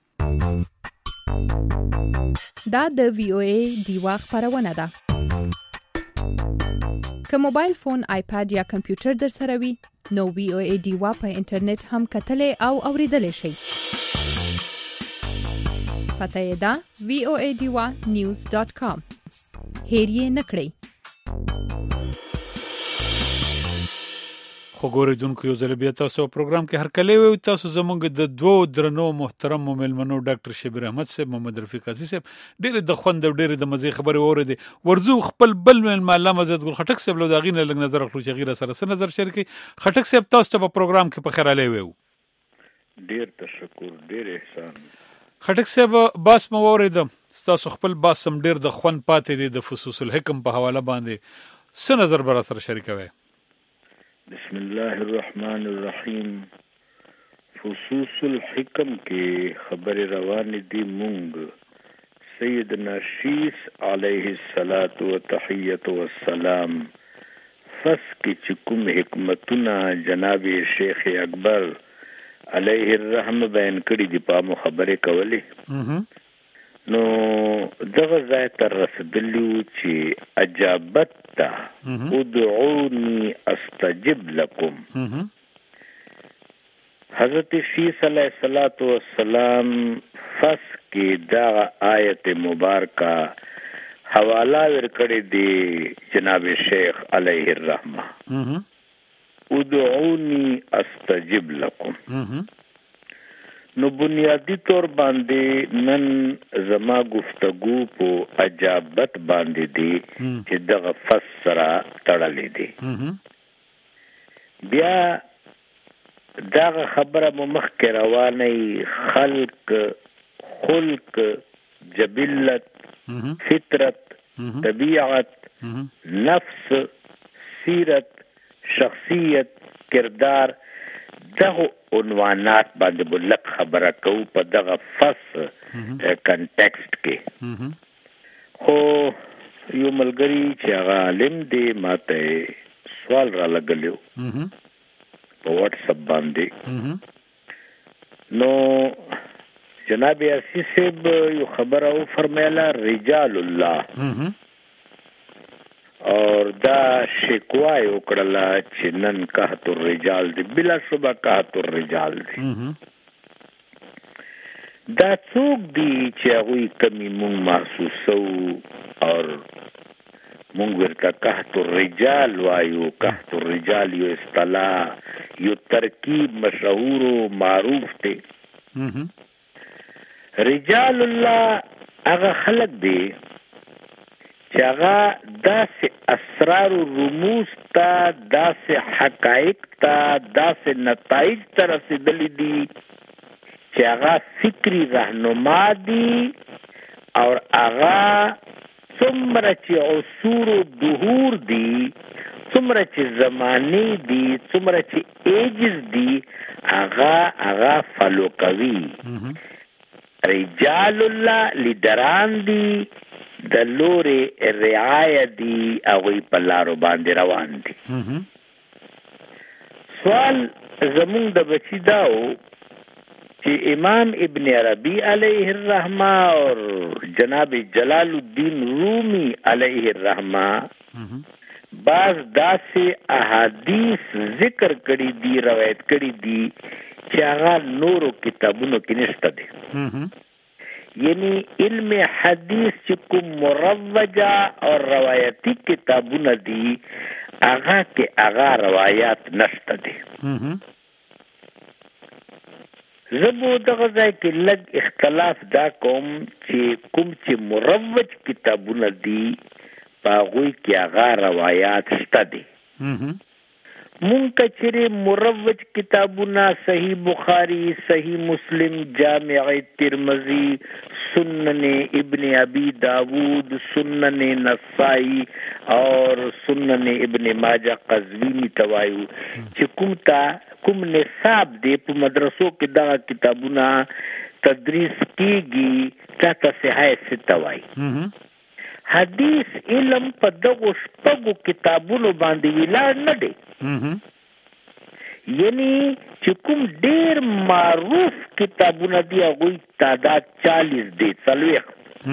دا د وی او ای دیوا خبرونه ده که موبایل فون آیپاد یا کمپیوټر در سره وي نو وی او ای دیوا په انټرنیټ هم کتلې او اوریدلې شي پته یې ده voadiwa.news.com هیر یې نکړئ خو ګوریدونکو یو ځل بیا تاسو پروګرام کې هر کله وي تاسو زمونږ د دوه درنو محترم ملمنو ډاکټر شبیر احمد صاحب محمد رفیق عزیز صاحب ډېر د خوند ډېر د مزه خبره اوریدي ورزو خپل بل ملما علامه عزت ګل خټک صاحب له داغینه لګ نظر خلو چې غیره سره نظر شریکي خټک صاحب تاسو ته په پروګرام کې په خیراله وي ډېر تشکر ډېر احسان خټک صاحب باس مو اوریدم تاسو خپل باسم ډېر د خوند پاتې دي د فصوص الحکم په حواله باندې څه نظر بر سره شریکوي بسم الله الرحمن الرحیم فصوص الحکم کې خبر روان دي مونږ سیدنا شیس علیه الصلاۃ والتحیۃ والسلام فس کې کوم حکمتونه جناب شیخ اکبر علیه الرحم بیان کړي دي په خبره کولې نو دغه ځای تر رسیدلی چې اجابت ادعوني استجب لكم حضرت شیس علیہ الصلوۃ والسلام فس کې دا آیت مبارکہ حوالہ ورکړی دی جناب شیخ علیہ الرحمہ ادعوني استجب لكم نو بنیادی طور باندې نن زما گفتگو په اجابت باندې دی چې دغه فص سره تړلې دی. بیا دغه خبره مو مخکې روانه خلق خلق جبلت فطرت طبیعت نفس سیرت شخصیت کردار دغه عنوانات باندې بلک خبره کو په دغه فص کنټیکسټ کې. خو یو ملګری چې هغه عالم دی ماته سوال را لګلیو په واتس اپ باندې. نو جناب یاسین صاحب یو خبره او فرمایله رجال الله اور دا شکوا یو کړله چې نن قحط الرجال دی، بلا شبه قحط الرجال دی. دا څوک دی چې هغوی کمی مونږ محسوسو اور مونږ ورته قحط الرجال وایو. قحط الرجال یو اصطلاح یو ترکیب مشهور و معروف دی. رجال الله هغه خلق دی چې هغه داسې اسرار و رموز ته، داسې حقایق ته، داسې نتایج ته رسېدلی دي چې هغه فکری رهنما دي اور هغه څومره چې عصور و دهور دي، څومره چې زمانې دي، څومره چې ایجز دي، هغه فالو کوي. رجال الله لیډران دي، د لوري رعایت دي، هغوی په لارو باندې روان دي. سوال زمونږ د بچی داو چې امام ابن عربی علیه الرحمه اور جناب جلال الدین رومی علیه الرحمه بعض داسې احادیث ذکر کړي دي، روایت کړي دي چې هغه نورو کتابونو کې نشته دي. یعنی علم حدیث چې کوم مروجه اور روایتی کتابونه دي هغه کې هغه روایات نشته دي. زه به دغه ځای کې لږ اختلاف دا کوم چې کوم چې مروج کتابونه دي په هغوی کې هغه روایات شته دي. مونږ کچره مروج کتابونه صحیح بخاری، صحیح مسلم، جامع ترمذی، سنن ابن ابی داود، سنن نسائی اور سنن ابن ماجه قزوینی توایو چې کوم نصاب دی په مدرسو کې دغه کتابونه تدریس کیږي چاته صحیح ستوای. حدیث علم په دغه شپږو کتابونو باندې ویلار نه دی. یعنی چې کوم ډیر معروف کتابونه دی هغوی تعداد 40 دی 40.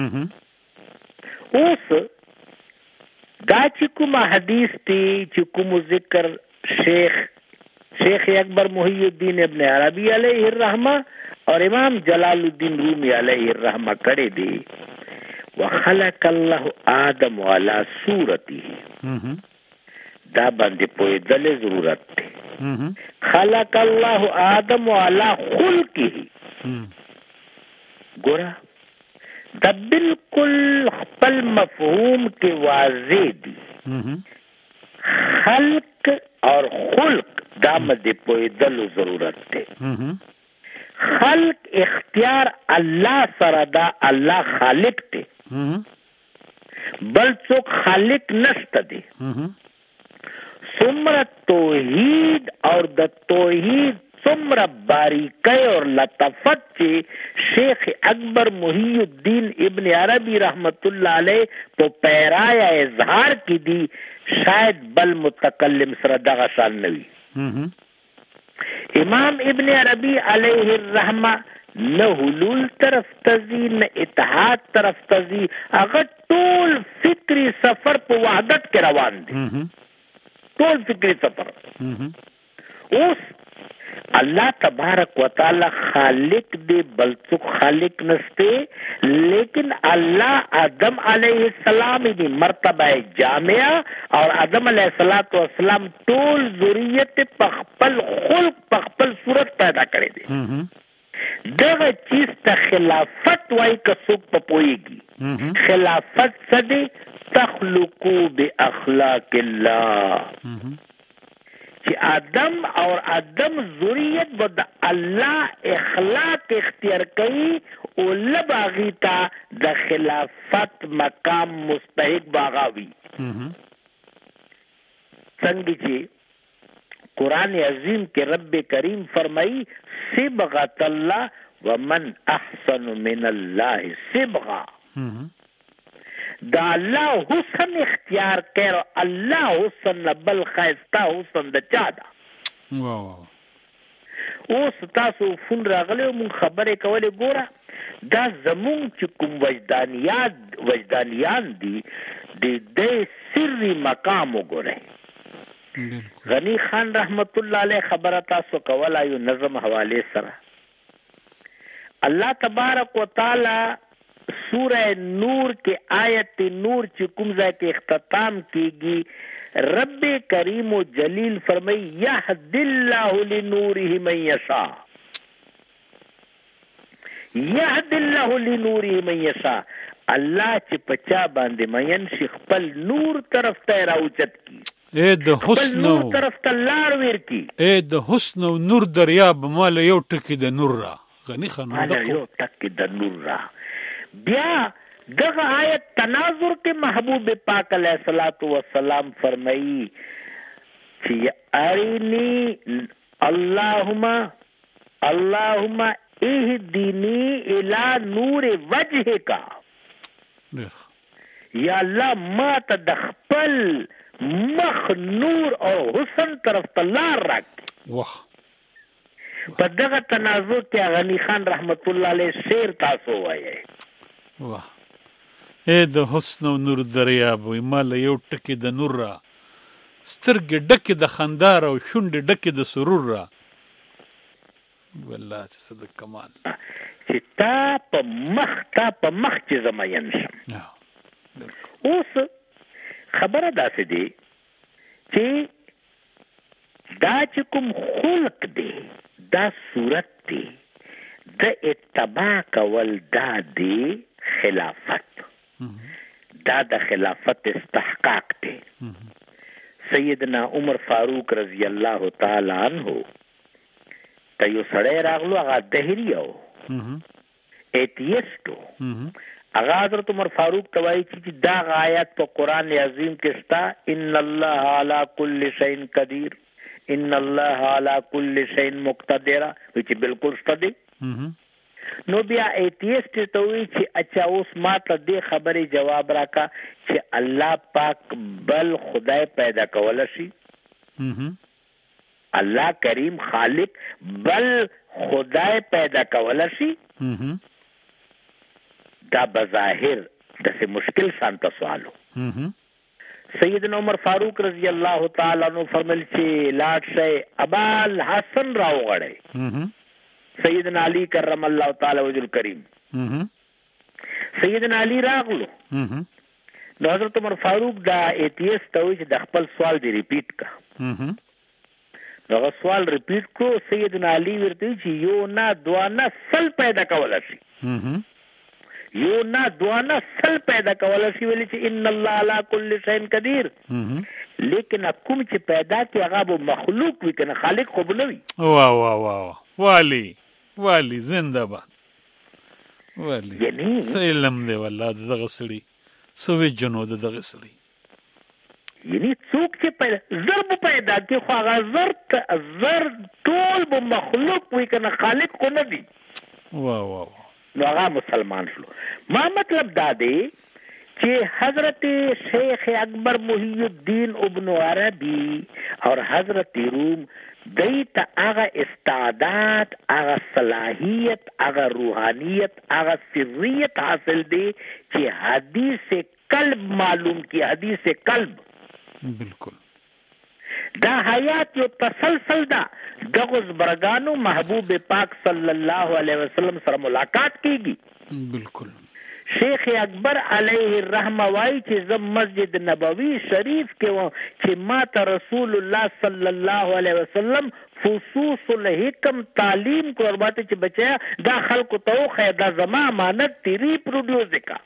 اوس دا چې کوم حدیث دی چې کوم ذکر شیخ اکبر محی الدین ابن عربی علیہ الرحمہ اور امام جلال الدین رومی علیہ الرحمہ کړي دی وخلق الله آدم على صورته دا باندې پوهېدل ضرورت دی. خلق الله آدم على خلقه ګوره دا بالکل خپل مفهوم کې واضح دی. خلق اور خلق دا باندې پوهېدل ضرورت دی. خلق اختیار الله سره دا، الله خالق دی، بل څوک خالق نشته دی. څومره توحید اور د توحید څومره باریکی اور لطافت چې شیخ اکبر محی الدین ابن عربی رحمت الله علیه په پیرای اظهار کې دی شاید بل متکلم سره دغه شان نه وي. امام ابن عربی علیه الرحمه نه حلول طرف تزي نه اتحاد طرف تزي، هغه ټول فکری سفر په وحدت کې روان دي. ټول فکری سفر. اوس الله تبارک وتعالی خالق دی، بل څوک خالق نشته، لیکن الله آدم علیه السلام دی مرتبه جامعه اور آدم علیه السلام ټول ذریت په خپل خلق په خپل صورت پیدا کړی دی. دغه چیز ته خلافت وای که څوک په پوهیږي. خلافت څه دی؟ تخلقو باخلاق الله، چې آدم او آدم ذریت به د الله اخلاق اختیار کوي او لباغی ته د خلافت مقام مستحق باغاوي. څنګه چې قرآن عظیم کې رب کریم فرمائی صبغۃ اللہ ومن احسن من اللہ صبغہ، دا اللہ حسن اختیار کر، اللہ حسن بل خیستا حسن دا چا دا. اوس تاسو فون راغلی مون خبرې کولې. ګوره دا زمونږ چې کوم وجدانیان دي د دې سری مقام وګورئ. غنی خان رحمت الله علیه خبره تاسو کولا یو نظم حواله سره. الله تبارک وتعالى سورہ نور کے آیت نور چې کوم ځای کې اختتام کیږي، رب کریم و جلیل فرمائی یهد اللہ لنوره من یشاء، یهد اللہ لنوره من یشاء. الله چې پچا باندې مین شي خپل نور طرف ته راوچت کی، د حسن نور طرف ته لار ور کی. د حسن او نور دریاب مال یو ټکی د نور را. غنی خان یو ټکی د نور را. بیا دغه آیت تناظر کې محبوب پاک علیہ الصلوۃ والسلام فرمائی چې ارینی اللهم اهدنی الی نور وجهک، یا الله ما ته د خپل مخ نور او حسن طرف ته لار راکړي. په دغه تناظر کې غنی خان رحمت الله علیه شعر تاسو وایي. واه د حسن او نور دریاب وي مال یو ټکی د نور را، سترګې ډکې د خندار او شونډې ډکې د سرور را. والله چې صدق کمال چې تا په مخ چې زمین شم. اوس خبره داسې دی چې دا چې کوم خلق دی دا صورت دی د اتباع کول، دا دی خلافت، دا د خلافت استحقاق دی. سیدنا عمر فاروق رضی الله تعالی عنہ ته یو سړی راغلو، هغه دهریو ایتیسټو. هغه حضرت عمر فاروق ته وایي چې دا آیات په قرآن عظیم کې شته، ان الله علی کل شیء قدیر، ان الله علی کل شیء مقتدر، چې بالکل شته دی. نو بیا ایتیسٹ ته وایي چې اچھا اوس ما ته دې خبرې جواب راکا چې الله پاک بل خدای پیدا کولی شي، الله کریم خالق بل خدای پیدا کولی شي. دا بظاهر داسې مشکل شانته سوالو. سیدنا عمر فاروق رضی الله تعالی عنہ فرمایل چې لاړ شئ ابال حسن راوغړی. سیدنا علی کرم الله تعالی وجه الکریم، سیدنا علی راغلو. نو حضرت عمر فاروق دا ایتیس ته وایي چې د خپل سوال دی ریپیټ کا. نو هغه سوال ریپیټ کړو. سیدنا علی ورته چې یو نه دوا نه سل پیدا کولی شي، یو نه دوا نه سل پیدا کولی شي، ویلي چې ان الله علی کل شیء قدیر. لیکن کوم چې پیدا کی هغه به مخلوق وي کنه خالق خو به نه وي. واه واه واه والی زنده باد. والی سلام دی والله دغه سړي سوي جنو دغه سړي. یعنی څوک چې زر پیدا کی خو هغه زر ټول به مخلوق وي کنه خالق خو نه وي. واه واه نو هغه مسلمان شلو. ما مطلب دا دی چې حضرت شیخ اکبر محی الدین ابن عربی اور حضرت روم دی تا آغا استعداد، آغا صلاحیت، آغا روحانیت، آغا سریت حاصل دی چې حدیث قلب معلوم کی. حدیث قلب بالکل دا حیات یو تسلسل دا. دغه زبرګانو محبوب پاک صلی الله علیه وسلم سره ملاقات کیږي. بالکل شیخ اکبر علیه الرحمه وایي چې زه مسجد نبوي شریف کې وم چې ما ته رسول الله صلی الله علیه وسلم فصوص الحکم تعلیم کو ورته چې بچیا دا خلکو ته خو دا زما امانت تیری پروډیوس کا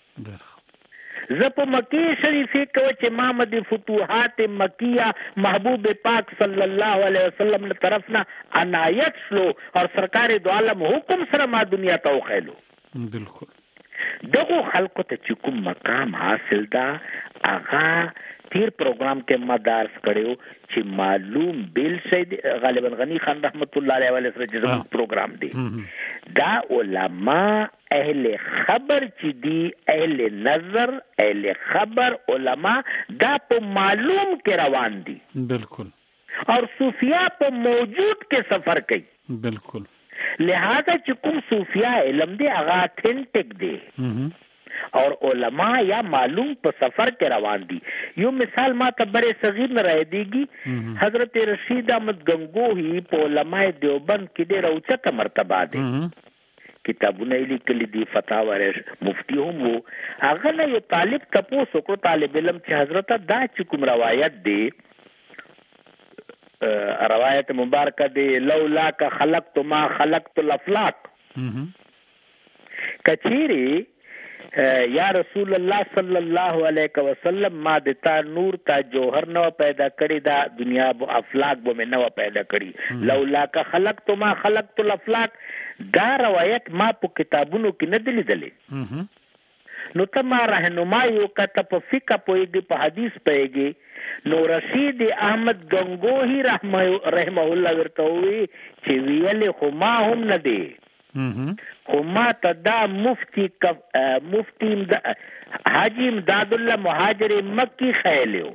زه په مکی شریفه کې چې محمد فتوحات مکیه محبوب پاک صلی الله علیه وسلم له طرفنا عنایت شلو اور سرکار دو عالم حکم سره ما دنیا ته وخیلو بالکل دغه خلکو ته چې کوم مقام حاصل دا هغه تیر پروګرام کې ما درس کړو چې معلوم بیل سید غالبا غنی خان رحمت الله علیه سره چې پروګرام دی دا علما اهل خبر چې دی اهل نظر اهل خبر علما دا په معلوم کې روان دي بالکل اور صوفیا په موجود کې سفر کوي بالکل لہذا چې کوم صوفیا علم دی هغه اتھنټک دی اور علماء یا معلوم په سفر کې روان دي. یو مثال ما ته بر صغیر نه راځي دیږي حضرت رشید احمد گنگوہی په علماء دیوبند کې ډېر اوچته مرتبه ده کتابونه لیکلي دي فتاوا مفتی هم وو هغه نه یو طالب تاسو کو طالب علم چې حضرت دا چې کوم روایت دی روایت مبارکه دی لولا کا خلقت ما خلقت الافلاق کچيري یا رسول الله صلی الله علیه وسلم ما دتا نور تا جوهر نو پیدا کړی دا دنیا بو افلاق بو نو پیدا کړی لولا کا خلقت ما خلقت الافلاق دا روایت ما په کتابونو کې نه دلیدلې نو ته ما راهنمایي وکړه په فقہ پوهیږي په حدیث پوهیږي نو رشید احمد گنگوہی رحمه الله ورته وی چې ویل خو ما هم نه دی خو ما ته دا مفتی حاجی امداد الله مهاجر مکی خیلیو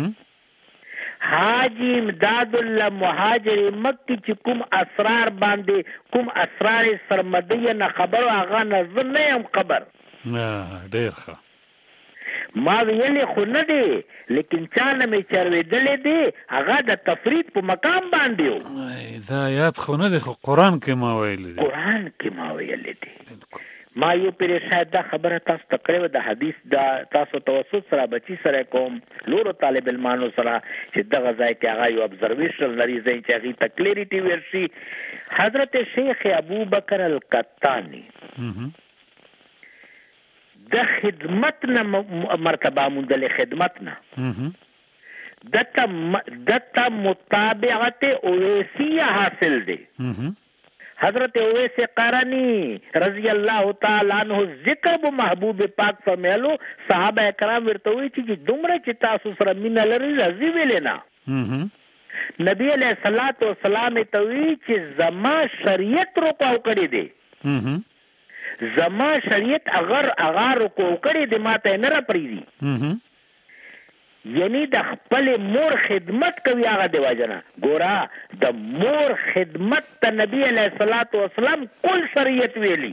حاجی امداد الله مهاجر مکی چې کوم اسرار باندې کوم اسرار سرمدیه نه خبر هغه نه نه هم خبر ډیر ښه ما ویلې خو نه دی لیکن چانه مې چروېدلې دی هغه د تفرید په مقام باندې و دا یاد خو نه دی خو قرآن کې ما ویلې دی قرآن کې ما ویلې دی ما یو پرې شاید دا خبره تاسو ته کړې د حدیث دا تاسو توسط سره بچی سره کوم لورو طالب علمانو سره چې دغه ځای کې هغه یو ابزرویشن لري ځای چې هغه ته کلیریټي ورشي حضرت شیخ ابو بکر القطانی د خدمت نه مرتبه مندل خدمت نه دتا متابعت اویسیه حاصل دی حضرت اویس قرنی رضی الله تعالی عنہ ذکر بو محبوب پاک فرمایلو صحابه کرام ورته وی چې دومره چې تاسو سره مینه لري راځي ویلینا نبی علیہ الصلوۃ والسلام ته وی چې زما شریعت روکاو کړی دی زما شریعت اگر رکو کړی دی ماته نه را پریږي یعنی د خپل مور خدمت کوي هغه دی واجنه ګورا د مور خدمت ته نبی علیہ الصلوۃ والسلام کل شریعت ویلی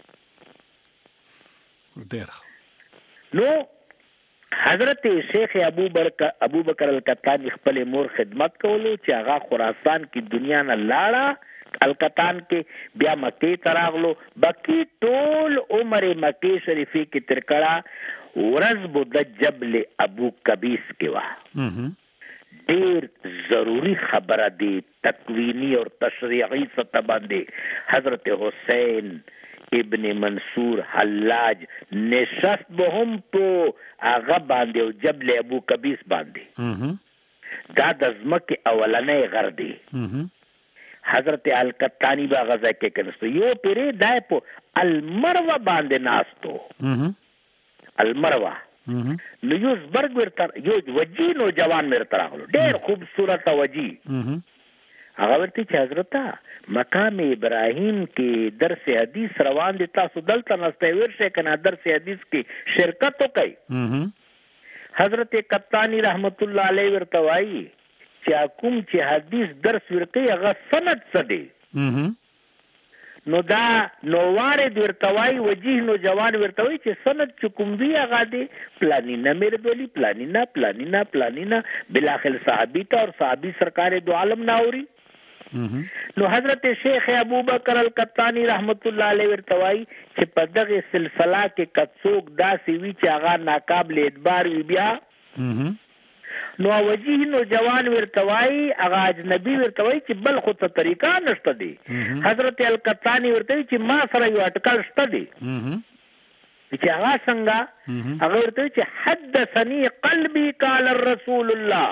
ډیر نو حضرت شیخ ابو بکر القطانی خپل مور خدمت کولو چې هغه خراسان کی دنیا نه لاړه القطان کې بیا مکې تراغلو باقی ټول عمر مکې شریفه کې تر کړه ورځ بو د جبل ابو کبیس کې وا ډیر ضروری خبره دی تکوینی اور تشریعی سطح باندې حضرت حسین ابن منصور حلاج نشست به هم په هغه باندې جبل ابو کبیس باندې دا د ځمکې اولنۍ غر دی حضرت القطانی با غزا کې کنستو یو پیری دای په المروه باندې ناستو المروه نو یو زبرګ ورته یو وجی نو جوان ورته راغلو ډېر خوبصورت وجی هغه ورته چې حضرت مقام ابراهیم کې درس حدیث روان دي تاسو دلته نسته ورشه کنه درس حدیث کې شرکت وکړي حضرت قطانی رحمت الله علیه ورته وایي چې کوم چې حدیث درس ورکړي هغه سند څه دی نو دا نوواره ورتوای وجیه نو جوان ورتوای چې سند چکم دی هغه دی پلانینا میردولی پلانینا بالاخره صحابی تا اور صحابی سرکار دو عالم ناوری نو حضرت شیخ ابوبکر القطانی رحمت الله علیه ورتوای چې په دغه سلسله کې کڅوک داسې وی چې هغه ناقابل اعتبار وی بیا نو وجیه نو جوان ورتوای هغه اجنبي ورتوای چې بل خو ته طریقہ نشته دی حضرت القطانی ورتوای چې ما سره یو اټکل شته دی چې هغه څنګه هغه ورتوای چې حدثني قلبي قال الرسول الله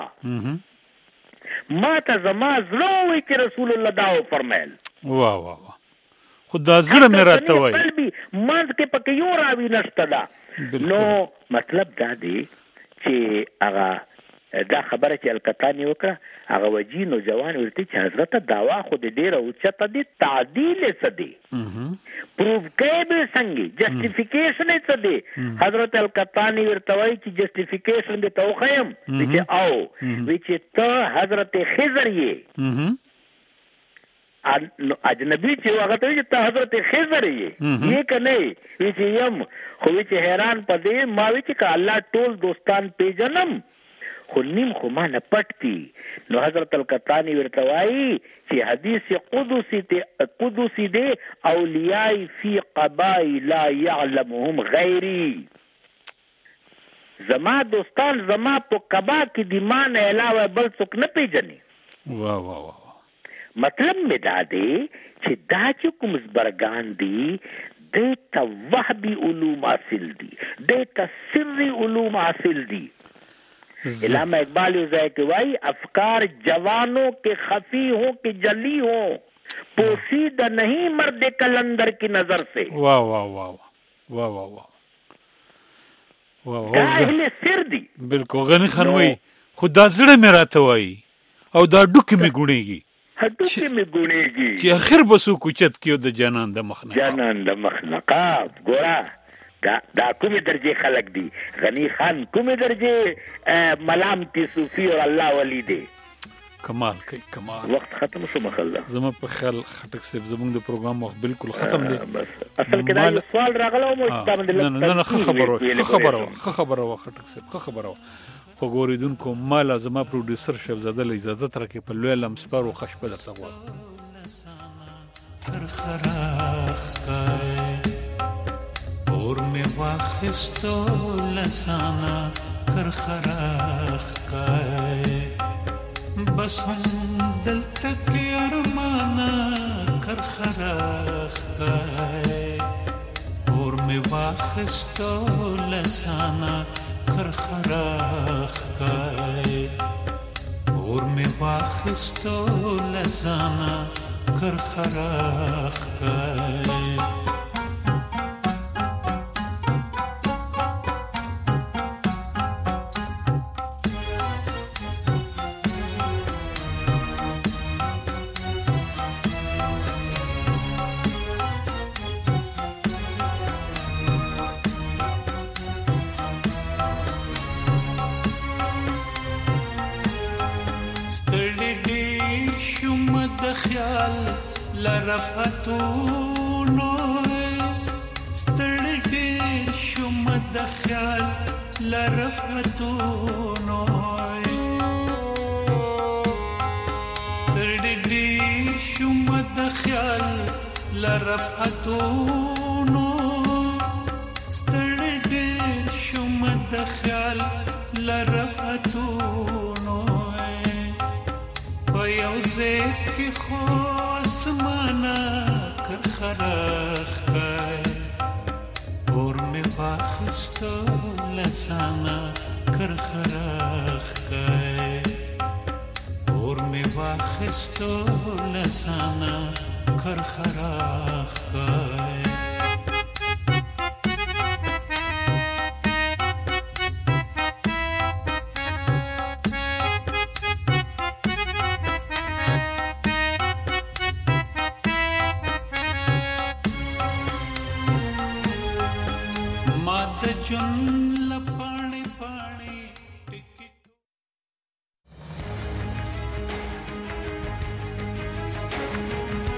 ما ته زما زړه وی چې رسول الله دا فرمایل واه واه خدا زړه مې راته وای قلبي مانځ کې پکې یو راوي نشته دا نو مطلب دا دی چې هغه دا خبره چې القطانی وکړه هغه وجی نو جوان ورته چې حضرت داوا خو دې ډیره اوچته دي تعدیل څه دي پروف کوي به څنګه جسټیفیکیشن څه دي حضرت القطانی ورته وایي چې جسټیفیکیشن دې تو خیم چې او چې ته حضرت خضر یې اجنبی چې هغه ته چې ته حضرت خضر یې یې کنه چې یم خو چې حیران پدې ما وی چې الله ټول دوستان پیژنم خو نیم خو ما نه پټتي نو حضرت القطانی ورته وایي چې حدیث قدسی دی اولیاء فی قبای لا یعلمهم غیری زما دوستان زما په قبا کې د ما نه علاوه بل څوک نه پیژني واه واه واه مطلب مې دا دی چې دا چې کوم زبرګان دي دیتا وحبی علوم حاصل دی دیتا سری علوم حاصل دی علامہ اقبال ازائی کے وائی افکار جوانوں کے خفی ہوں کہ جلی ہوں پوشیدہ نہیں مرد کلندر کی نظر سے واہ واہ واہ واہ واہ واہ دا اہل سر دی بالکل غنی خان وای خدا زړه مې راته وای او دا ډوکې مې ګونېږي چې اخر بسو کوچت کیو د جانان د مخنقه ګورا دا کومې درجه خلق دي غنی خان کومې درجه ملامتي صوفي او الله ولی دی کمال کوي کمال وخت ختم شو مخله زما په خیال خټک صاحب زموږ د پروګرام وخت بالکل ختم دی بس اصل کې دا سوال راغلو مو چې نه خبره خټک صاحب خبره خو ګوریدونکو ما لازمه پروډوسر شهزاده له اجازه تر کې په لوی لمسپار او خشبه درته غواړم اور میں واخستو لسانا کر خراخ کائے بس ہم دل تک ارمانا کر خراخ کائے اور میں واخستو لسانا کر خراخ کائے اور میں واخستو لسانا کر خراخ کائے لرفتونو ستړي ډېر شوم د خیال لرفتونو ستړي ډېر شوم د خیال لرفتونو ستړي ډېر شوم د خیال لرفتونو په یو ځای کې خو اسمانا کر خراخ کائے اور میں باخستو لسانا کر خراخ کائے اور میں باخستو لسانا کر خراخ کائے جن